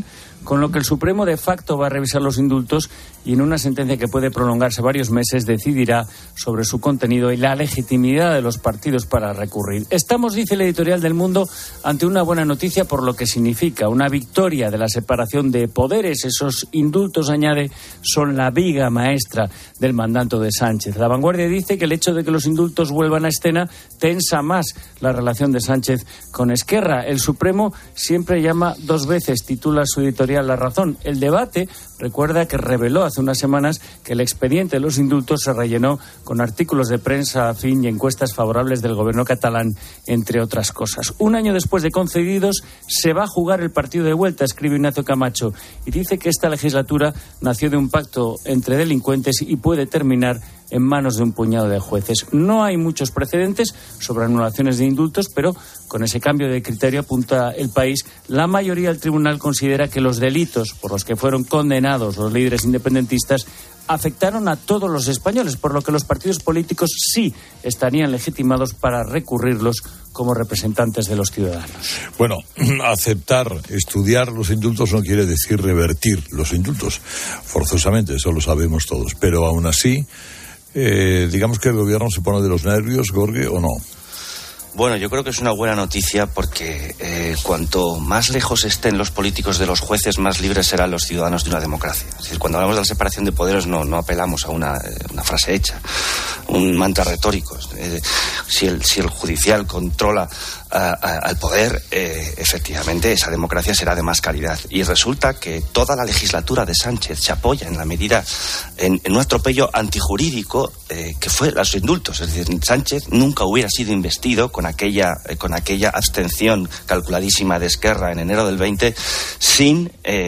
con lo que el Supremo de facto va a revisar los indultos y en una sentencia que puede prolongarse varios meses decidirá sobre su contenido y la legitimidad de los partidos para recurrir. Estamos, dice el editorial del Mundo, ante una buena noticia por lo que significa una victoria de la separación de poderes. Esos indultos, añade, son la viga maestra del mandato de Sánchez. La Vanguardia dice que el hecho de que los indultos vuelvan a escena tensa más la relación de Sánchez con Esquerra. El Supremo siempre llama dos veces, titula su editorial La Razón. El debate recuerda que reveló hace unas semanas que el expediente de los indultos se rellenó con artículos de prensa afín y encuestas favorables del gobierno catalán, entre otras cosas. Un año después de concedidos, se va a jugar el partido de vuelta, escribe Ignacio Camacho, y dice que esta legislatura nació de un pacto entre delincuentes y puede terminar en manos de un puñado de jueces. No hay muchos precedentes sobre anulaciones de indultos, pero con ese cambio de criterio, apunta El País, la mayoría del tribunal considera que los delitos por los que fueron condenados los líderes independentistas afectaron a todos los españoles, por lo que los partidos políticos sí estarían legitimados para recurrirlos como representantes de los ciudadanos. Bueno, aceptar, estudiar los indultos no quiere decir revertir los indultos, forzosamente, eso lo sabemos todos, pero aún así, digamos que el gobierno se pone de los nervios, Jorge, ¿o no? Bueno, yo creo que es una buena noticia porque cuanto más lejos estén los políticos de los jueces, más libres serán los ciudadanos de una democracia. Es decir, cuando hablamos de la separación de poderes no apelamos a una frase hecha, un mantra retórico. Si el judicial controla al poder, efectivamente esa democracia será de más calidad. Y resulta que toda la legislatura de Sánchez se apoya en la medida, en un atropello antijurídico que fue los indultos. Es decir, Sánchez nunca hubiera sido investido con aquella abstención calculadísima de Esquerra en enero del 20 sin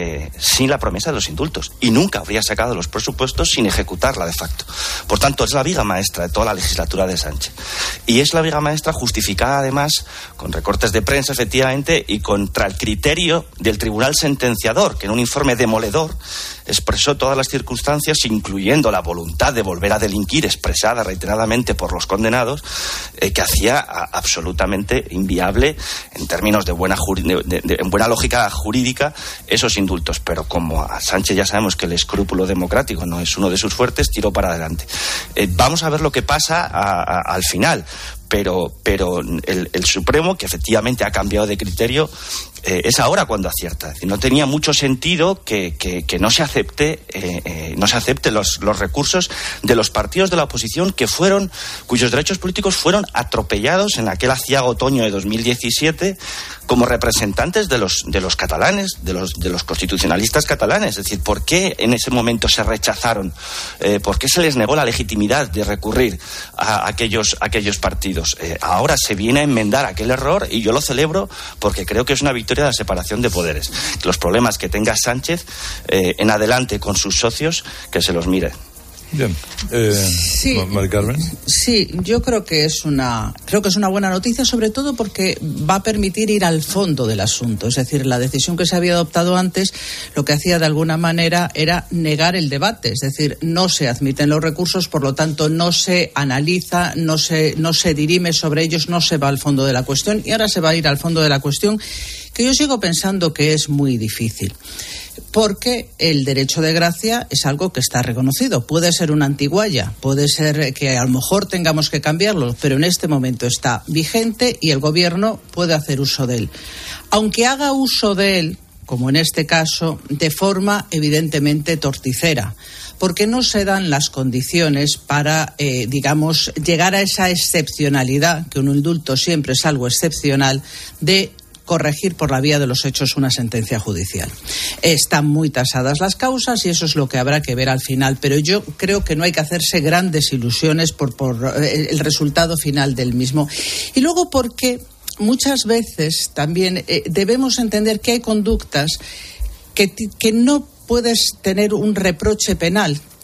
la promesa de los indultos, y nunca habría sacado los presupuestos sin ejecutarla de facto. Por tanto, es la viga maestra de toda la legislatura de Sánchez, y es la viga maestra justificada además con recortes de prensa, efectivamente, y contra el criterio del tribunal sentenciador, que en un informe demoledor expresó todas las circunstancias, incluyendo la voluntad de volver a delinquir expresada reiteradamente por los condenados, que hacía absolutamente inviable en términos de buena lógica jurídica esos indultos. Pero como a Sánchez ya sabemos que el escrúpulo democrático no es uno de sus fuertes, tiró para adelante. Vamos a ver lo que pasa al final. Pero el Supremo, que efectivamente ha cambiado de criterio, es ahora cuando acierta. Es decir, no tenía mucho sentido que no se acepte los recursos de los partidos de la oposición cuyos derechos políticos fueron atropellados en aquel aciago otoño de 2017 como representantes de los catalanes, de los constitucionalistas catalanes. Es decir, ¿por qué en ese momento se rechazaron? ¿Por qué se les negó la legitimidad de recurrir a aquellos partidos? Ahora se viene a enmendar aquel error, y yo lo celebro porque creo que es una victoria de la separación de poderes. Los problemas que tenga Sánchez en adelante con sus socios, que se los mire. Bien. Sí, Mari Carmen. Sí, yo creo que es una buena noticia, sobre todo porque va a permitir ir al fondo del asunto. Es decir, la decisión que se había adoptado antes lo que hacía de alguna manera era negar el debate. Es decir, no se admiten los recursos, por lo tanto no se analiza, no se dirime sobre ellos, no se va al fondo de la cuestión, y ahora se va a ir al fondo de la cuestión, que yo sigo pensando que es muy difícil. Porque el derecho de gracia es algo que está reconocido. Puede ser una antigualla, puede ser que a lo mejor tengamos que cambiarlo, pero en este momento está vigente y el gobierno puede hacer uso de él. Aunque haga uso de él, como en este caso, de forma evidentemente torticera, porque no se dan las condiciones para, llegar a esa excepcionalidad, que un indulto siempre es algo excepcional, de corregir por la vía de los hechos una sentencia judicial. Están muy tasadas las causas y eso es lo que habrá que ver al final, pero yo creo que no hay que hacerse grandes ilusiones por el resultado final del mismo. Y luego porque muchas veces también debemos entender que hay conductas que no puedes tener un reproche penal,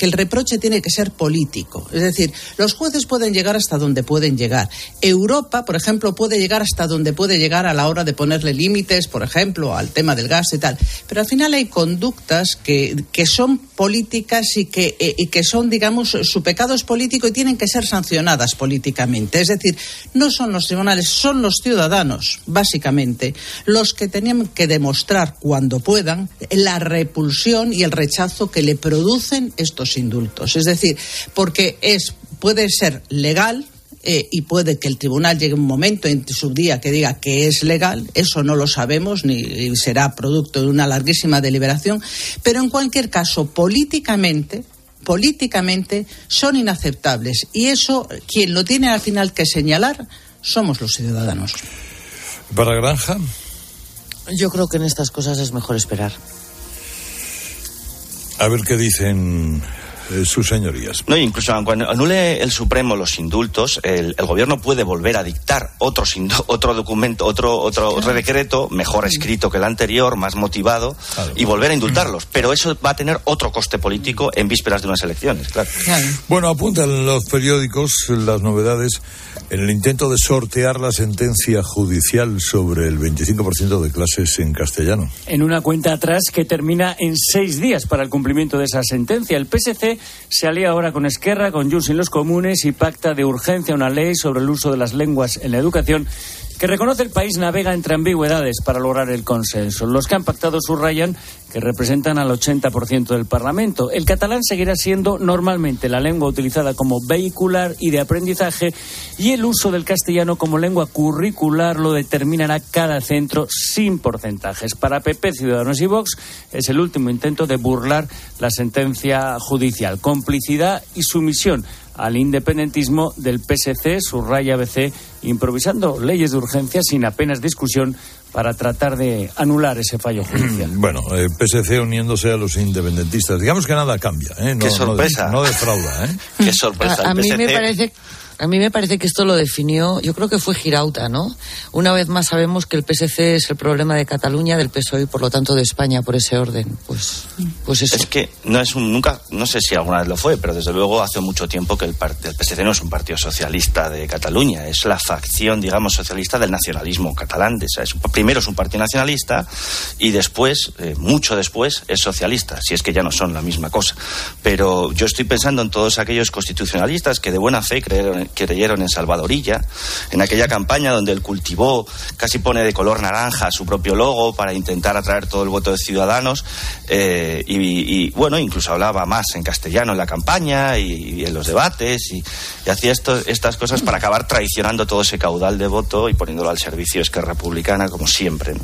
que el reproche tiene que ser político. Es decir, los jueces pueden llegar hasta donde pueden llegar. Europa, por ejemplo, puede llegar hasta donde puede llegar a la hora de ponerle límites, por ejemplo, al tema del gas y tal. Pero al final hay conductas que son políticas y que son, digamos, su pecado es político y tienen que ser sancionadas políticamente. Es decir, no son los tribunales, son los ciudadanos, básicamente, los que tenían que demostrar cuando puedan la repulsión y el rechazo que le producen estos indultos. Es decir, porque puede ser legal, y puede que el tribunal llegue un momento en su día que diga que es legal, eso no lo sabemos, ni será producto de una larguísima deliberación, pero en cualquier caso, políticamente son inaceptables, y eso, quien lo tiene al final que señalar, somos los ciudadanos. ¿Para Granja? Yo creo que en estas cosas es mejor esperar. A ver qué dicen sus señorías. No, incluso cuando anule el Supremo los indultos, el gobierno puede volver a dictar otro documento, otro decreto mejor escrito que el anterior, más motivado, y volver a indultarlos. Pero eso va a tener otro coste político en vísperas de unas elecciones, claro. Bueno, apuntan los periódicos las novedades en el intento de sortear la sentencia judicial sobre el 25% de clases en castellano. En una cuenta atrás que termina en 6 días para el cumplimiento de esa sentencia. El PSC se alía ahora con Esquerra, con Junts y los Comunes y pacta de urgencia una ley sobre el uso de las lenguas en la educación que reconoce el país navega entre ambigüedades para lograr el consenso. Los que han pactado subrayan que representan al 80% del Parlamento. El catalán seguirá siendo normalmente la lengua utilizada como vehicular y de aprendizaje, y el uso del castellano como lengua curricular lo determinará cada centro sin porcentajes. Para PP, Ciudadanos y Vox es el último intento de burlar la sentencia judicial. Complicidad y sumisión al independentismo del PSC, subraya ABC, improvisando leyes de urgencia sin apenas discusión para tratar de anular ese fallo judicial. Bueno, PSC uniéndose a los independentistas. Digamos que nada cambia, ¿eh? ¡Qué sorpresa! No defrauda, ¿eh? ¡Qué sorpresa! A mí me parece que esto lo definió, yo creo que fue Girauta, ¿no? Una vez más sabemos que el PSC es el problema de Cataluña, del PSOE y por lo tanto de España, por ese orden. Pues eso. Es que no sé si alguna vez lo fue, pero desde luego hace mucho tiempo que el PSC no es un partido socialista de Cataluña, es la facción, digamos, socialista del nacionalismo catalán. O sea, primero es un partido nacionalista y después, mucho después, es socialista, si es que ya no son la misma cosa. Pero yo estoy pensando en todos aquellos constitucionalistas que de buena fe creyeron en Salvadorilla, en aquella campaña donde él cultivó, casi pone de color naranja su propio logo para intentar atraer todo el voto de Ciudadanos, y bueno, incluso hablaba más en castellano en la campaña y en los debates, y hacía estas cosas para acabar traicionando todo ese caudal de voto y poniéndolo al servicio de Esquerra Republicana, como siempre, ¿no?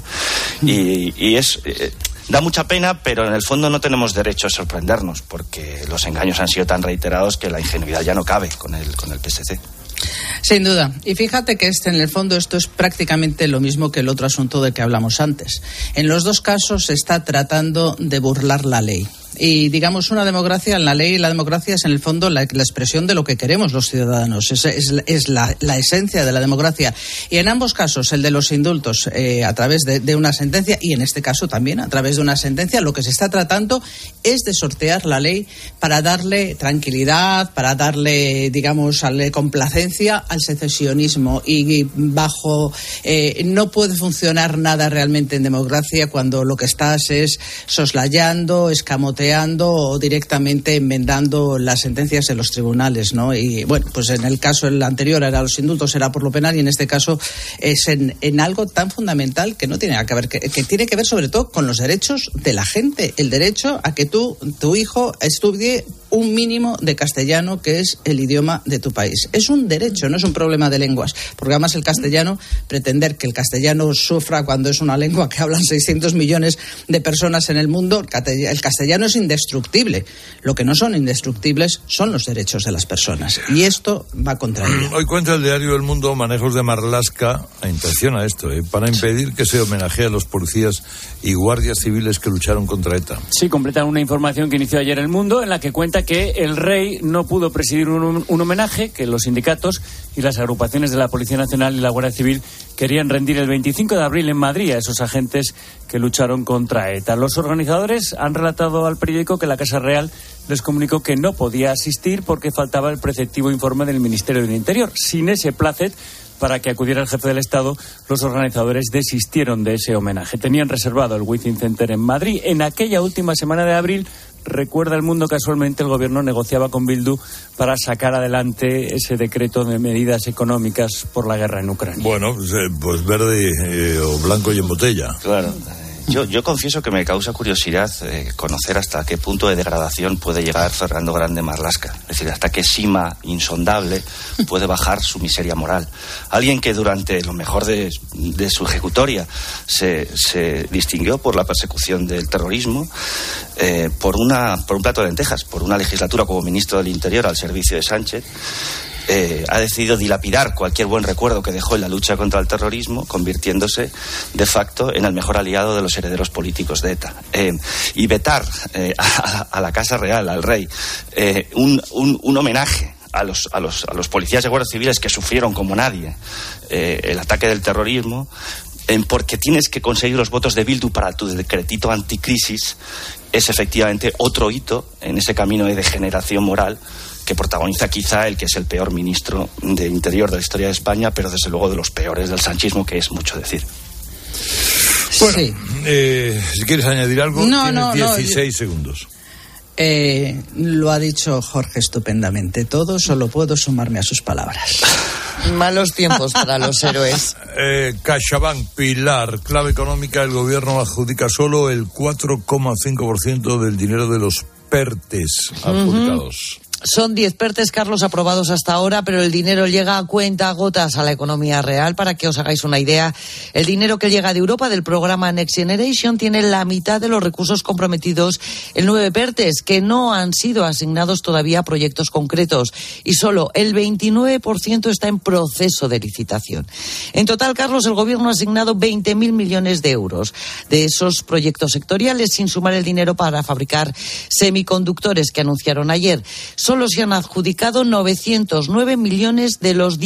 Da mucha pena, pero en el fondo no tenemos derecho a sorprendernos, porque los engaños han sido tan reiterados que la ingenuidad ya no cabe con el PSC. Sin duda. Y fíjate que en el fondo esto es prácticamente lo mismo que el otro asunto del que hablamos antes. En los dos casos se está tratando de burlar la ley. Y digamos, una democracia, en la ley, la democracia es en el fondo la expresión de lo que queremos los ciudadanos, es la esencia de la democracia. Y en ambos casos, el de los indultos a través de una sentencia, y en este caso también a través de una sentencia, lo que se está tratando es de sortear la ley para darle tranquilidad, para darle, digamos, complacencia al secesionismo. Y no puede funcionar nada realmente en democracia cuando lo que estás es soslayando, escamoteando o directamente enmendando las sentencias de los tribunales, ¿no? Y bueno, pues en el caso el anterior era los indultos, era por lo penal, y en este caso es en algo tan fundamental que no tiene nada que ver, que tiene que ver sobre todo con los derechos de la gente, el derecho a que tu hijo estudie un mínimo de castellano, que es el idioma de tu país. Es un derecho, no es un problema de lenguas, porque además el castellano, pretender que el castellano sufra cuando es una lengua que hablan 600 millones de personas en el mundo, el castellano es indestructible. Lo que no son indestructibles son los derechos de las personas, y esto va contra ello. Hoy cuenta el diario El Mundo manejos de Marlaska, atención a esto, para impedir que se homenajee a los policías y guardias civiles que lucharon contra ETA. Sí, completan una información que inició ayer El Mundo, en la que cuenta Resulta que el rey no pudo presidir un homenaje que los sindicatos y las agrupaciones de la Policía Nacional y la Guardia Civil querían rendir el 25 de abril en Madrid a esos agentes que lucharon contra ETA. Los organizadores han relatado al periódico que la Casa Real les comunicó que no podía asistir porque faltaba el preceptivo informe del Ministerio del Interior. Sin ese plácet para que acudiera el jefe del Estado, los organizadores desistieron de ese homenaje. Tenían reservado el Wizzing Center en Madrid. En aquella última semana de abril, recuerda El Mundo, casualmente el gobierno negociaba con Bildu para sacar adelante ese decreto de medidas económicas por la guerra en Ucrania. Bueno, pues verde o blanco y en botella. Claro. Yo confieso que me causa curiosidad conocer hasta qué punto de degradación puede llegar Fernando Grande Marlaska. Es decir, hasta qué cima insondable puede bajar su miseria moral. Alguien que durante lo mejor de su ejecutoria se distinguió por la persecución del terrorismo, por un plato de lentejas, por una legislatura como ministro del Interior al servicio de Sánchez. Ha decidido dilapidar cualquier buen recuerdo que dejó en la lucha contra el terrorismo, convirtiéndose de facto en el mejor aliado de los herederos políticos de ETA. Y vetar a la Casa Real, al rey, un homenaje a los policías de guardias civiles que sufrieron como nadie el ataque del terrorismo, porque tienes que conseguir los votos de Bildu para tu decretito anticrisis, es efectivamente otro hito en ese camino de degeneración moral que protagoniza quizá el que es el peor ministro de Interior de la historia de España, pero desde luego de los peores del sanchismo, que es mucho decir. Bueno, sí. Si quieres añadir algo, tienes 16 segundos. Lo ha dicho Jorge estupendamente todo, solo puedo sumarme a sus palabras. Malos tiempos para los héroes. CaixaBank, Pilar, clave económica, el gobierno adjudica solo el 4,5% del dinero de los PERTES adjudicados. Son 10 PERTES, Carlos, aprobados hasta ahora, pero el dinero llega a cuentagotas a la economía real. Para que os hagáis una idea, el dinero que llega de Europa del programa Next Generation tiene la mitad de los recursos comprometidos en 9 PERTES, que no han sido asignados todavía a proyectos concretos, y solo el 29% está en proceso de licitación. En total, Carlos, el gobierno ha asignado 20.000 millones de euros de esos proyectos sectoriales, sin sumar el dinero para fabricar semiconductores que anunciaron ayer. Solo se han adjudicado 909 millones de los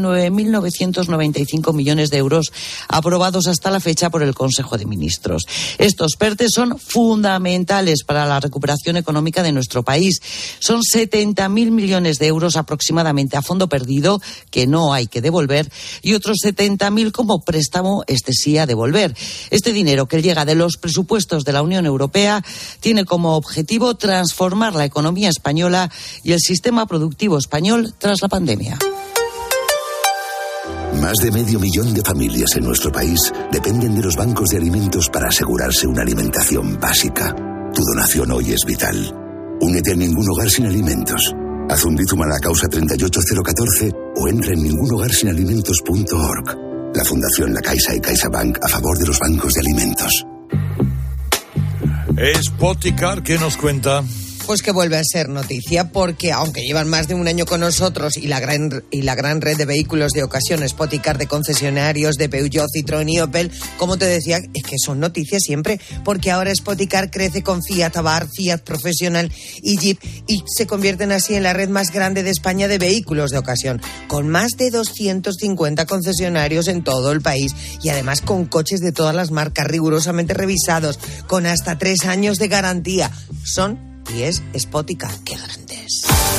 19.995 millones de euros aprobados hasta la fecha por el Consejo de Ministros. Estos PERTES son fundamentales para la recuperación económica de nuestro país. Son 70.000 millones de euros aproximadamente a fondo perdido, que no hay que devolver, y otros 70.000 como préstamo, sí a devolver. Este dinero, que llega de los presupuestos de la Unión Europea, tiene como objetivo transformar la economía española y el sistema productivo español tras la pandemia. Más de 500.000 de familias en nuestro país dependen de los bancos de alimentos para asegurarse una alimentación básica. Tu donación hoy es vital. Únete a Ningún Hogar Sin Alimentos. Haz un Bizum a la causa 38014 o entra en ningunhogarsinalimentos.org. La Fundación La Caixa y CaixaBank a favor de los bancos de alimentos. Spoticar, ¿qué nos cuenta? Pues que vuelve a ser noticia, porque aunque llevan más de un año con nosotros y la gran red de vehículos de ocasión Spoticar, de concesionarios de Peugeot, Citroën y Opel, como te decía, es que son noticias siempre, porque ahora Spoticar crece con Fiat Abarth, Fiat Professional y Jeep, y se convierten así en la red más grande de España de vehículos de ocasión, con más de 250 concesionarios en todo el país, y además con coches de todas las marcas rigurosamente revisados, con hasta 3 años de garantía. Y es Spoticar. ¡Qué grandes!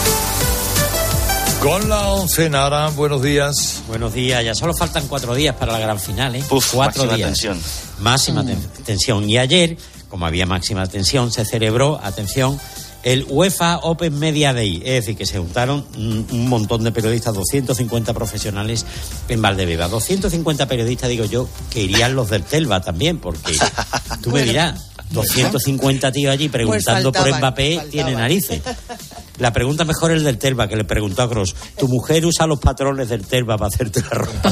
Con la 11, Nara, buenos días. Buenos días, ya solo faltan 4 días para la gran final, ¿eh? 4 días. Tensión. Máxima tensión. Y ayer, como había máxima tensión, se celebró, atención, el UEFA Open Media Day. Es decir, que se juntaron un montón de periodistas, 250 profesionales en Valdebeba. 250 periodistas, digo yo, que irían los del Telva también, porque tú me dirás, 250 tíos allí preguntando por Mbappé, tiene narices. La pregunta mejor es el del Telva, que le preguntó a Cross, ¿tu mujer usa los patrones del Telva para hacerte la ropa?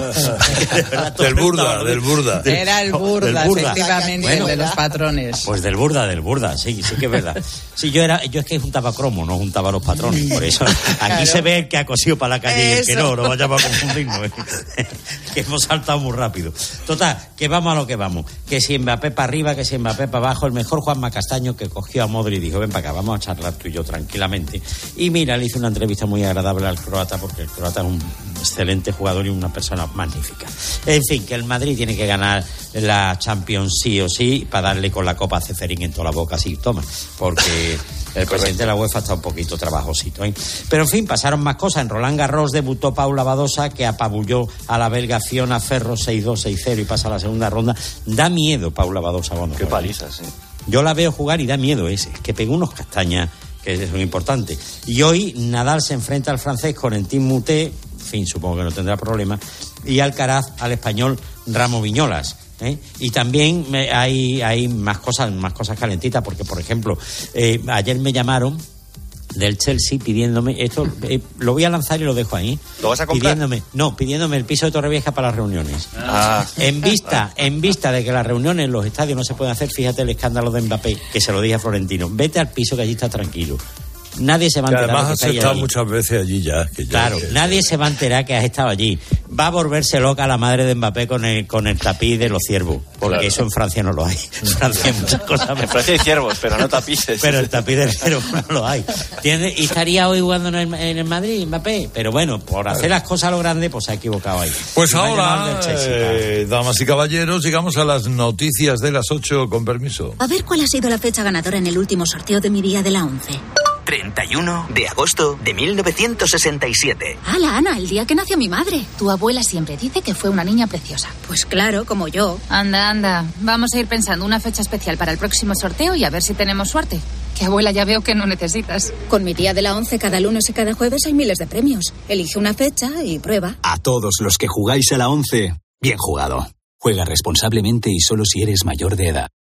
Del Burda. Era el Burda, efectivamente, bueno, de los patrones. Pues del Burda, sí que es verdad. Sí, yo es que juntaba cromo, no juntaba los patrones, por eso. Aquí se ve el que ha cosido para la calle y el que no vayamos a confundirnos. Que hemos saltado muy rápido. Total, que vamos a lo que vamos. Que si Mbappé para arriba, que si Mbappé para abajo, el mejor Juanma Castaño, que cogió a Modri y dijo, ven para acá, vamos a charlar tú y yo tranquilamente. Y mira, le hizo una entrevista muy agradable al croata, porque el croata es un excelente jugador y una persona magnífica. En fin, que el Madrid tiene que ganar la Champions sí o sí, para darle con la copa a Ceferín en toda la boca, así, toma, porque el presidente de la UEFA está un poquito trabajosito, ¿eh? Pero en fin, pasaron más cosas. En Roland Garros debutó Paula Badosa, que apabulló a la belga Fiona Ferro 6-2, 6-0 y pasa a la segunda ronda. Da miedo Paula Badosa. Bueno, qué paliza, sí. Yo la veo jugar y da miedo que pegó unos castañas, que es muy importante. Y hoy Nadal se enfrenta al francés Corentin Moutet, en fin, supongo que no tendrá problema, y Alcaraz al español Ramo Viñolas. Y también hay más cosas calentitas, porque por ejemplo ayer me llamaron del Chelsea pidiéndome esto, lo voy a lanzar y lo dejo ahí. ¿Lo vas a comprar? Pidiéndome el piso de Torrevieja para las reuniones. En vista de que las reuniones en los estadios no se pueden hacer, fíjate el escándalo de Mbappé, que se lo dije a Florentino, vete al piso que allí está tranquilo. Nadie se va a enterar. Además has estado muchas veces allí ya. Claro, nadie se va a enterar que has estado allí. Va a volverse loca la madre de Mbappé con el tapiz de los ciervos, porque eso en Francia no lo hay. En Francia hay muchas cosas. En Francia hay ciervos, pero no tapices. Pero el tapiz del ciervo no lo hay. Y estaría hoy jugando en el Madrid, Mbappé. Pero bueno, por hacer las cosas a lo grande, pues se ha equivocado ahí. Pues ahora, damas y caballeros, llegamos a las noticias de las 8, con permiso. A ver cuál ha sido la fecha ganadora en el último sorteo de mi día de la 11. 31 de agosto de 1967. ¡Hala, Ana! El día que nació mi madre. Tu abuela siempre dice que fue una niña preciosa. Pues claro, como yo. Anda. Vamos a ir pensando una fecha especial para el próximo sorteo y a ver si tenemos suerte. Que abuela, ya veo que no necesitas. Con mi día de la 11, cada lunes y cada jueves hay miles de premios. Elige una fecha y prueba. A todos los que jugáis a la 11, bien jugado. Juega responsablemente y solo si eres mayor de edad.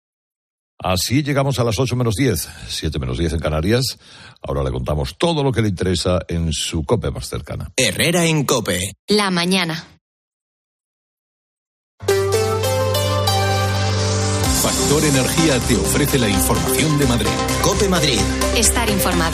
Así llegamos a las 8 menos 10, 7 menos 10 en Canarias. Ahora le contamos todo lo que le interesa en su COPE más cercana. Herrera en COPE. La mañana. Factor Energía te ofrece la información de Madrid. COPE Madrid. Estar informado.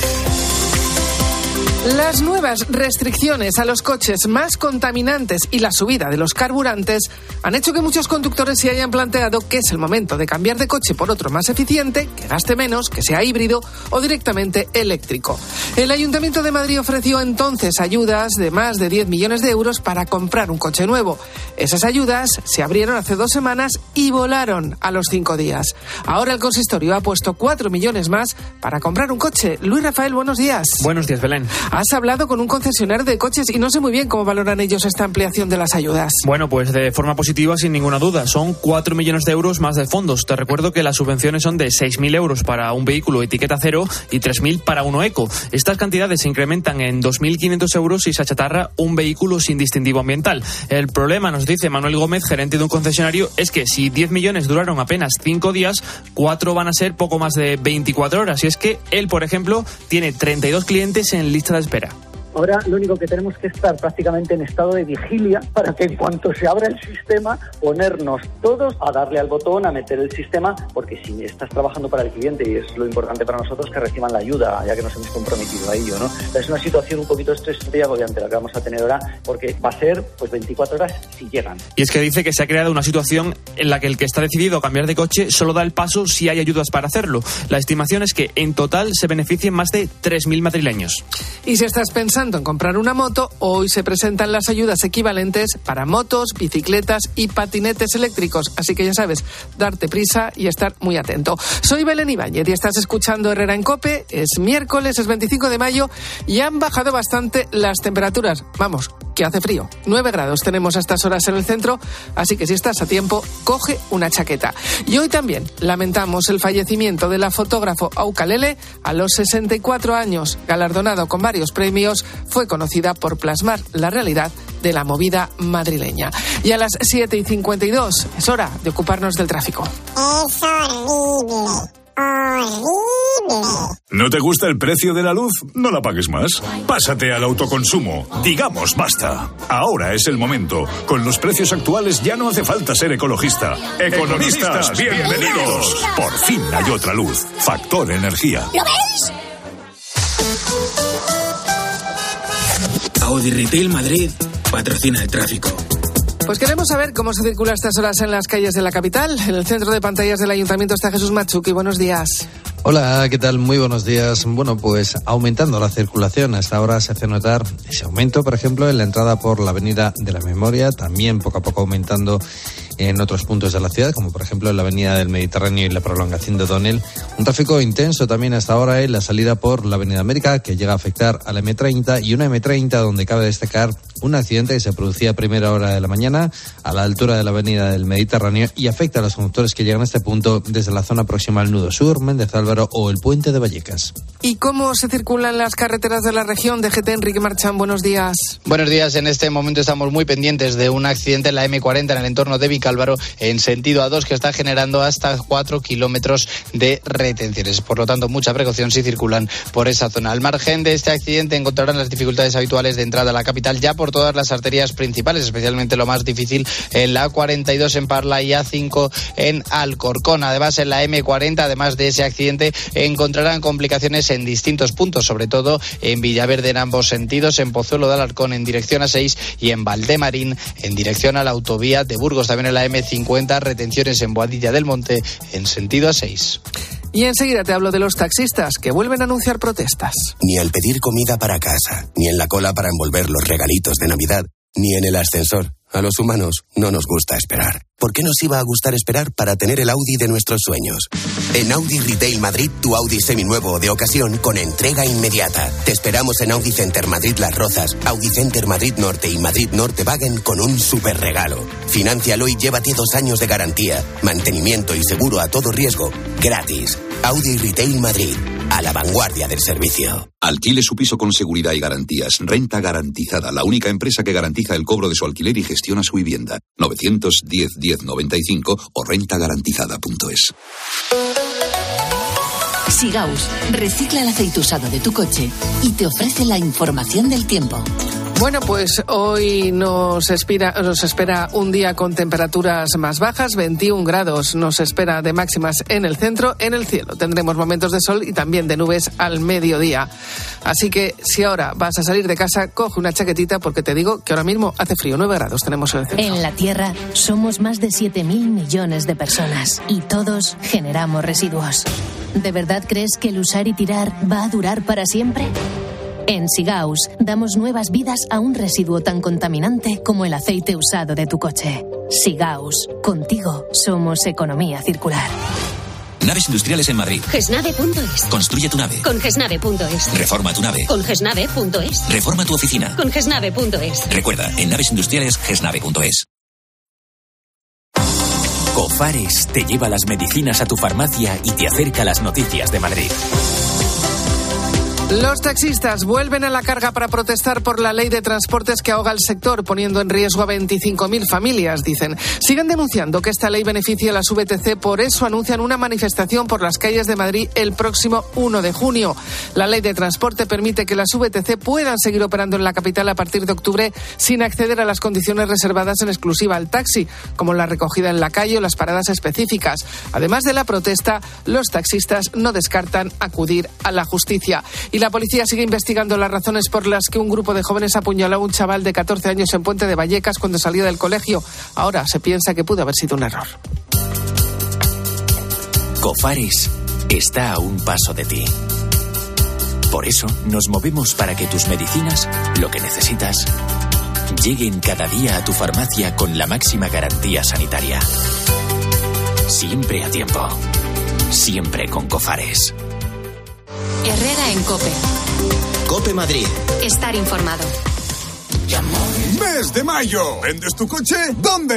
Las nuevas restricciones a los coches más contaminantes y la subida de los carburantes han hecho que muchos conductores se hayan planteado que es el momento de cambiar de coche por otro más eficiente, que gaste menos, que sea híbrido o directamente eléctrico. El Ayuntamiento de Madrid ofreció entonces ayudas de más de 10 millones de euros para comprar un coche nuevo. Esas ayudas se abrieron hace 2 semanas y volaron a los 5 días. Ahora el consistorio ha puesto 4 millones más para comprar un coche. Luis Rafael, buenos días. Buenos días, Belén. Has hablado con un concesionario de coches y no sé muy bien cómo valoran ellos esta ampliación de las ayudas. Bueno, pues de forma positiva, sin ninguna duda. Son 4 millones de euros más de fondos. Te recuerdo que las subvenciones son de 6.000 euros para un vehículo etiqueta cero y 3.000 para uno eco. Estas cantidades se incrementan en 2.500 euros si se achatarra un vehículo sin distintivo ambiental. El problema, nos dice Manuel Gómez, gerente de un concesionario, es que si 10 millones duraron apenas 5 días, 4 van a ser poco más de 24 horas. Y es que él, por ejemplo, tiene 32 clientes en lista de espera. Ahora lo único que tenemos que estar prácticamente en estado de vigilia para que en cuanto se abra el sistema, ponernos todos a darle al botón, a meter el sistema, porque si estás trabajando para el cliente, y es lo importante para nosotros, que reciban la ayuda, ya que nos hemos comprometido a ello, ¿no? Es una situación un poquito estresante y agobiante la que vamos a tener ahora, porque va a ser pues 24 horas si llegan. Y es que dice que se ha creado una situación en la que el que está decidido a cambiar de coche solo da el paso si hay ayudas para hacerlo. La estimación es que en total se beneficien más de 3.000 madrileños. Y si estás pensando en comprar una moto, hoy se presentan las ayudas equivalentes para motos, bicicletas y patinetes eléctricos. Así que ya sabes, darte prisa y estar muy atento. Soy Belén Ibáñez y estás escuchando Herrera en COPE. Es miércoles, es 25 de mayo y han bajado bastante las temperaturas. Vamos, que hace frío. 9 grados tenemos a estas horas en el centro, así que si estás a tiempo, coge una chaqueta. Y hoy también lamentamos el fallecimiento de la fotógrafo Auca Lele a los 64 años. Galardonado con varios premios, fue conocida por plasmar la realidad de la movida madrileña. Y a las 7:52 es hora de ocuparnos del tráfico. Es horrible. ¿No te gusta el precio de la luz? No la pagues más. Pásate al autoconsumo. Digamos basta. Ahora es el momento. Con los precios actuales ya no hace falta ser ecologista. Economistas, bienvenidos. Por fin hay otra luz. Factor Energía. ¿Lo ves? Audi Retail Madrid patrocina el tráfico. Pues queremos saber cómo se circula a estas horas en las calles de la capital. En el centro de pantallas del Ayuntamiento está Jesús Machuki. Buenos días. Hola, ¿qué tal? Muy buenos días. Bueno, pues aumentando la circulación. Hasta ahora se hace notar ese aumento, por ejemplo, en la entrada por la Avenida de la Memoria, también poco a poco aumentando en otros puntos de la ciudad, como por ejemplo en la Avenida del Mediterráneo y la prolongación de O'Donnell. Un tráfico intenso también hasta ahora en la salida por la Avenida América, que llega a afectar a la M30, y una M30 donde cabe destacar un accidente que se producía a primera hora de la mañana a la altura de la Avenida del Mediterráneo y afecta a los conductores que llegan a este punto desde la zona próxima al Nudo Sur, Méndez Álvaro o el Puente de Vallecas. ¿Y cómo se circulan las carreteras de la región? DGT, Enrique Marchán, buenos días. Buenos días. En este momento estamos muy pendientes de un accidente en la M40 en el entorno de Vicálvaro en sentido A2 que está generando hasta 4 kilómetros de retenciones. Por lo tanto, mucha precaución si circulan por esa zona. Al margen de este accidente encontrarán las dificultades habituales de entrada a la capital ya por todas las arterias principales, especialmente lo más difícil en la A42 en Parla y A5 en Alcorcón. Además, en la M40, además de ese accidente, encontrarán complicaciones en distintos puntos, sobre todo en Villaverde en ambos sentidos, en Pozuelo de Alarcón en dirección A6 y en Valdemarín en dirección a la autovía de Burgos. También en la M50, retenciones en Boadilla del Monte en sentido A6. Y enseguida te hablo de los taxistas que vuelven a anunciar protestas. Ni al pedir comida para casa, ni en la cola para envolver los regalitos de Navidad, ni en el ascensor. A los humanos no nos gusta esperar. ¿Por qué nos iba a gustar esperar para tener el Audi de nuestros sueños? En Audi Retail Madrid, tu Audi seminuevo o de ocasión con entrega inmediata. Te esperamos en Audi Center Madrid Las Rozas, Audi Center Madrid Norte y Madrid Norte Wagen con un super regalo. Fináncialo y llévate 2 años de garantía, mantenimiento y seguro a todo riesgo, gratis. Audi Retail Madrid, a la vanguardia del servicio. Alquile su piso con seguridad y garantías. Renta Garantizada, la única empresa que garantiza el cobro de su alquiler y gestiona su vivienda. 910-1095 o rentagarantizada.es. Sigaus recicla el aceite usado de tu coche y te ofrece la información del tiempo. Bueno, pues hoy nos espera un día con temperaturas más bajas, 21 grados nos espera de máximas en el centro. En el cielo tendremos momentos de sol y también de nubes al mediodía. Así que si ahora vas a salir de casa, coge una chaquetita porque te digo que ahora mismo hace frío, 9 grados tenemos en el centro. En la Tierra somos más de 7.000 millones de personas y todos generamos residuos. ¿De verdad crees que el usar y tirar va a durar para siempre? En Sigaus damos nuevas vidas a un residuo tan contaminante como el aceite usado de tu coche. Sigaus, contigo somos economía circular. Naves industriales en Madrid. Gesnave.es. Construye tu nave. Con Gesnave.es. Reforma tu nave. Con Gesnave.es. Reforma tu oficina. Con Gesnave.es. Recuerda, en naves industriales, Gesnave.es. Cofares te lleva las medicinas a tu farmacia y te acerca las noticias de Madrid. Los taxistas vuelven a la carga para protestar por la ley de transportes que ahoga el sector, poniendo en riesgo a 25.000 familias, dicen. Siguen denunciando que esta ley beneficia a las VTC, por eso anuncian una manifestación por las calles de Madrid el próximo 1 de junio. La ley de transporte permite que las VTC puedan seguir operando en la capital a partir de octubre sin acceder a las condiciones reservadas en exclusiva al taxi, como la recogida en la calle o las paradas específicas. Además de la protesta, los taxistas no descartan acudir a la justicia. Y la policía sigue investigando las razones por las que un grupo de jóvenes apuñaló a un chaval de 14 años en Puente de Vallecas cuando salía del colegio. Ahora se piensa que pudo haber sido un error. Cofares está a un paso de ti. Por eso nos movemos para que tus medicinas, lo que necesitas, lleguen cada día a tu farmacia con la máxima garantía sanitaria. Siempre a tiempo. Siempre con Cofares. Herrera en COPE. COPE Madrid. Estar informado. ¡Mes de mayo! ¿Vendes tu coche? ¿Dónde?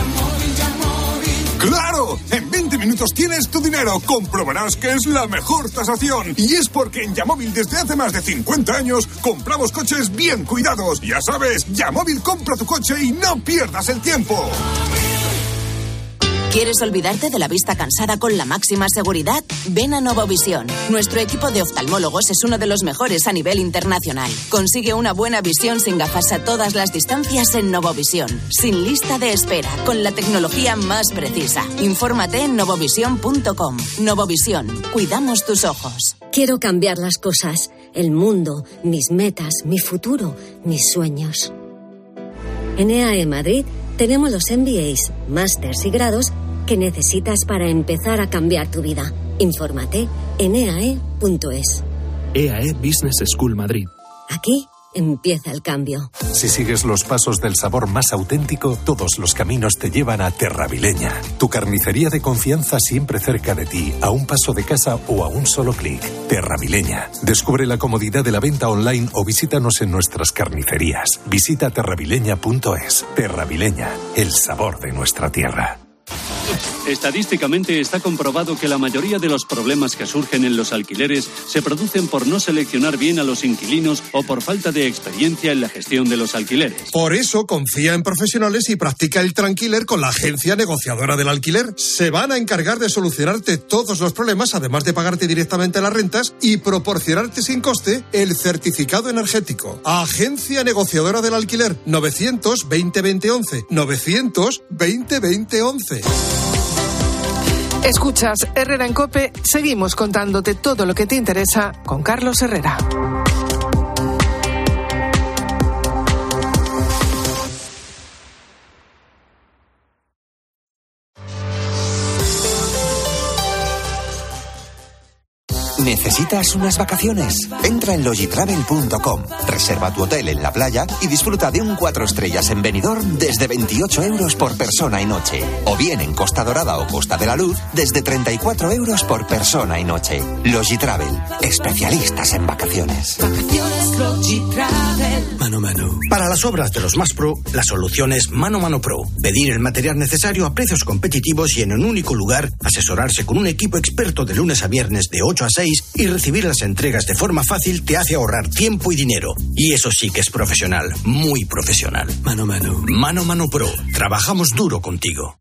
¡Claro! En 20 minutos tienes tu dinero. Comprobarás que es la mejor tasación. Y es porque en Yamóvil desde hace más de 50 años compramos coches bien cuidados. Ya sabes, Yamóvil compra tu coche y no pierdas el tiempo. ¿Quieres olvidarte de la vista cansada con la máxima seguridad? Ven a Novovisión. Nuestro equipo de oftalmólogos es uno de los mejores a nivel internacional. Consigue una buena visión sin gafas a todas las distancias en Novovisión. Sin lista de espera, con la tecnología más precisa. Infórmate en novovisión.com. Novovisión. Cuidamos tus ojos. Quiero cambiar las cosas. El mundo, mis metas, mi futuro, mis sueños. En EAE Madrid tenemos los MBAs, másters y grados que necesitas para empezar a cambiar tu vida. Infórmate en eae.es. EAE Business School Madrid. Aquí empieza el cambio. Si sigues los pasos del sabor más auténtico, todos los caminos te llevan a Terravileña. Tu carnicería de confianza siempre cerca de ti, a un paso de casa o a un solo clic. Terravileña. Descubre la comodidad de la venta online o visítanos en nuestras carnicerías. Visita terravileña.es. Terravileña, el sabor de nuestra tierra. Estadísticamente está comprobado que la mayoría de los problemas que surgen en los alquileres se producen por no seleccionar bien a los inquilinos o por falta de experiencia en la gestión de los alquileres. Por eso confía en profesionales y practica el Tranquiler con la agencia negociadora del alquiler. Se van a encargar de solucionarte todos los problemas, además de pagarte directamente las rentas y proporcionarte sin coste el certificado energético. Agencia negociadora del alquiler. 900-20-20-11. 900-20-20-11. Escuchas Herrera en COPE, seguimos contándote todo lo que te interesa con Carlos Herrera. ¿Necesitas unas vacaciones? Entra en logitravel.com, reserva tu hotel en la playa y disfruta de un 4 estrellas en Benidorm desde 28 euros por persona y noche. O bien en Costa Dorada o Costa de la Luz desde 34 euros por persona y noche. Logitravel, especialistas en vacaciones. Vacaciones Logitravel. Mano a mano. Para las obras de los más pro, la solución es Mano a Mano Pro. Pedir el material necesario a precios competitivos y en un único lugar, asesorarse con un equipo experto de lunes a viernes de 8 a 6 y recibir las entregas de forma fácil te hace ahorrar tiempo y dinero. Y eso sí que es profesional, muy profesional. Mano a mano. Mano a Mano Pro. Trabajamos duro contigo.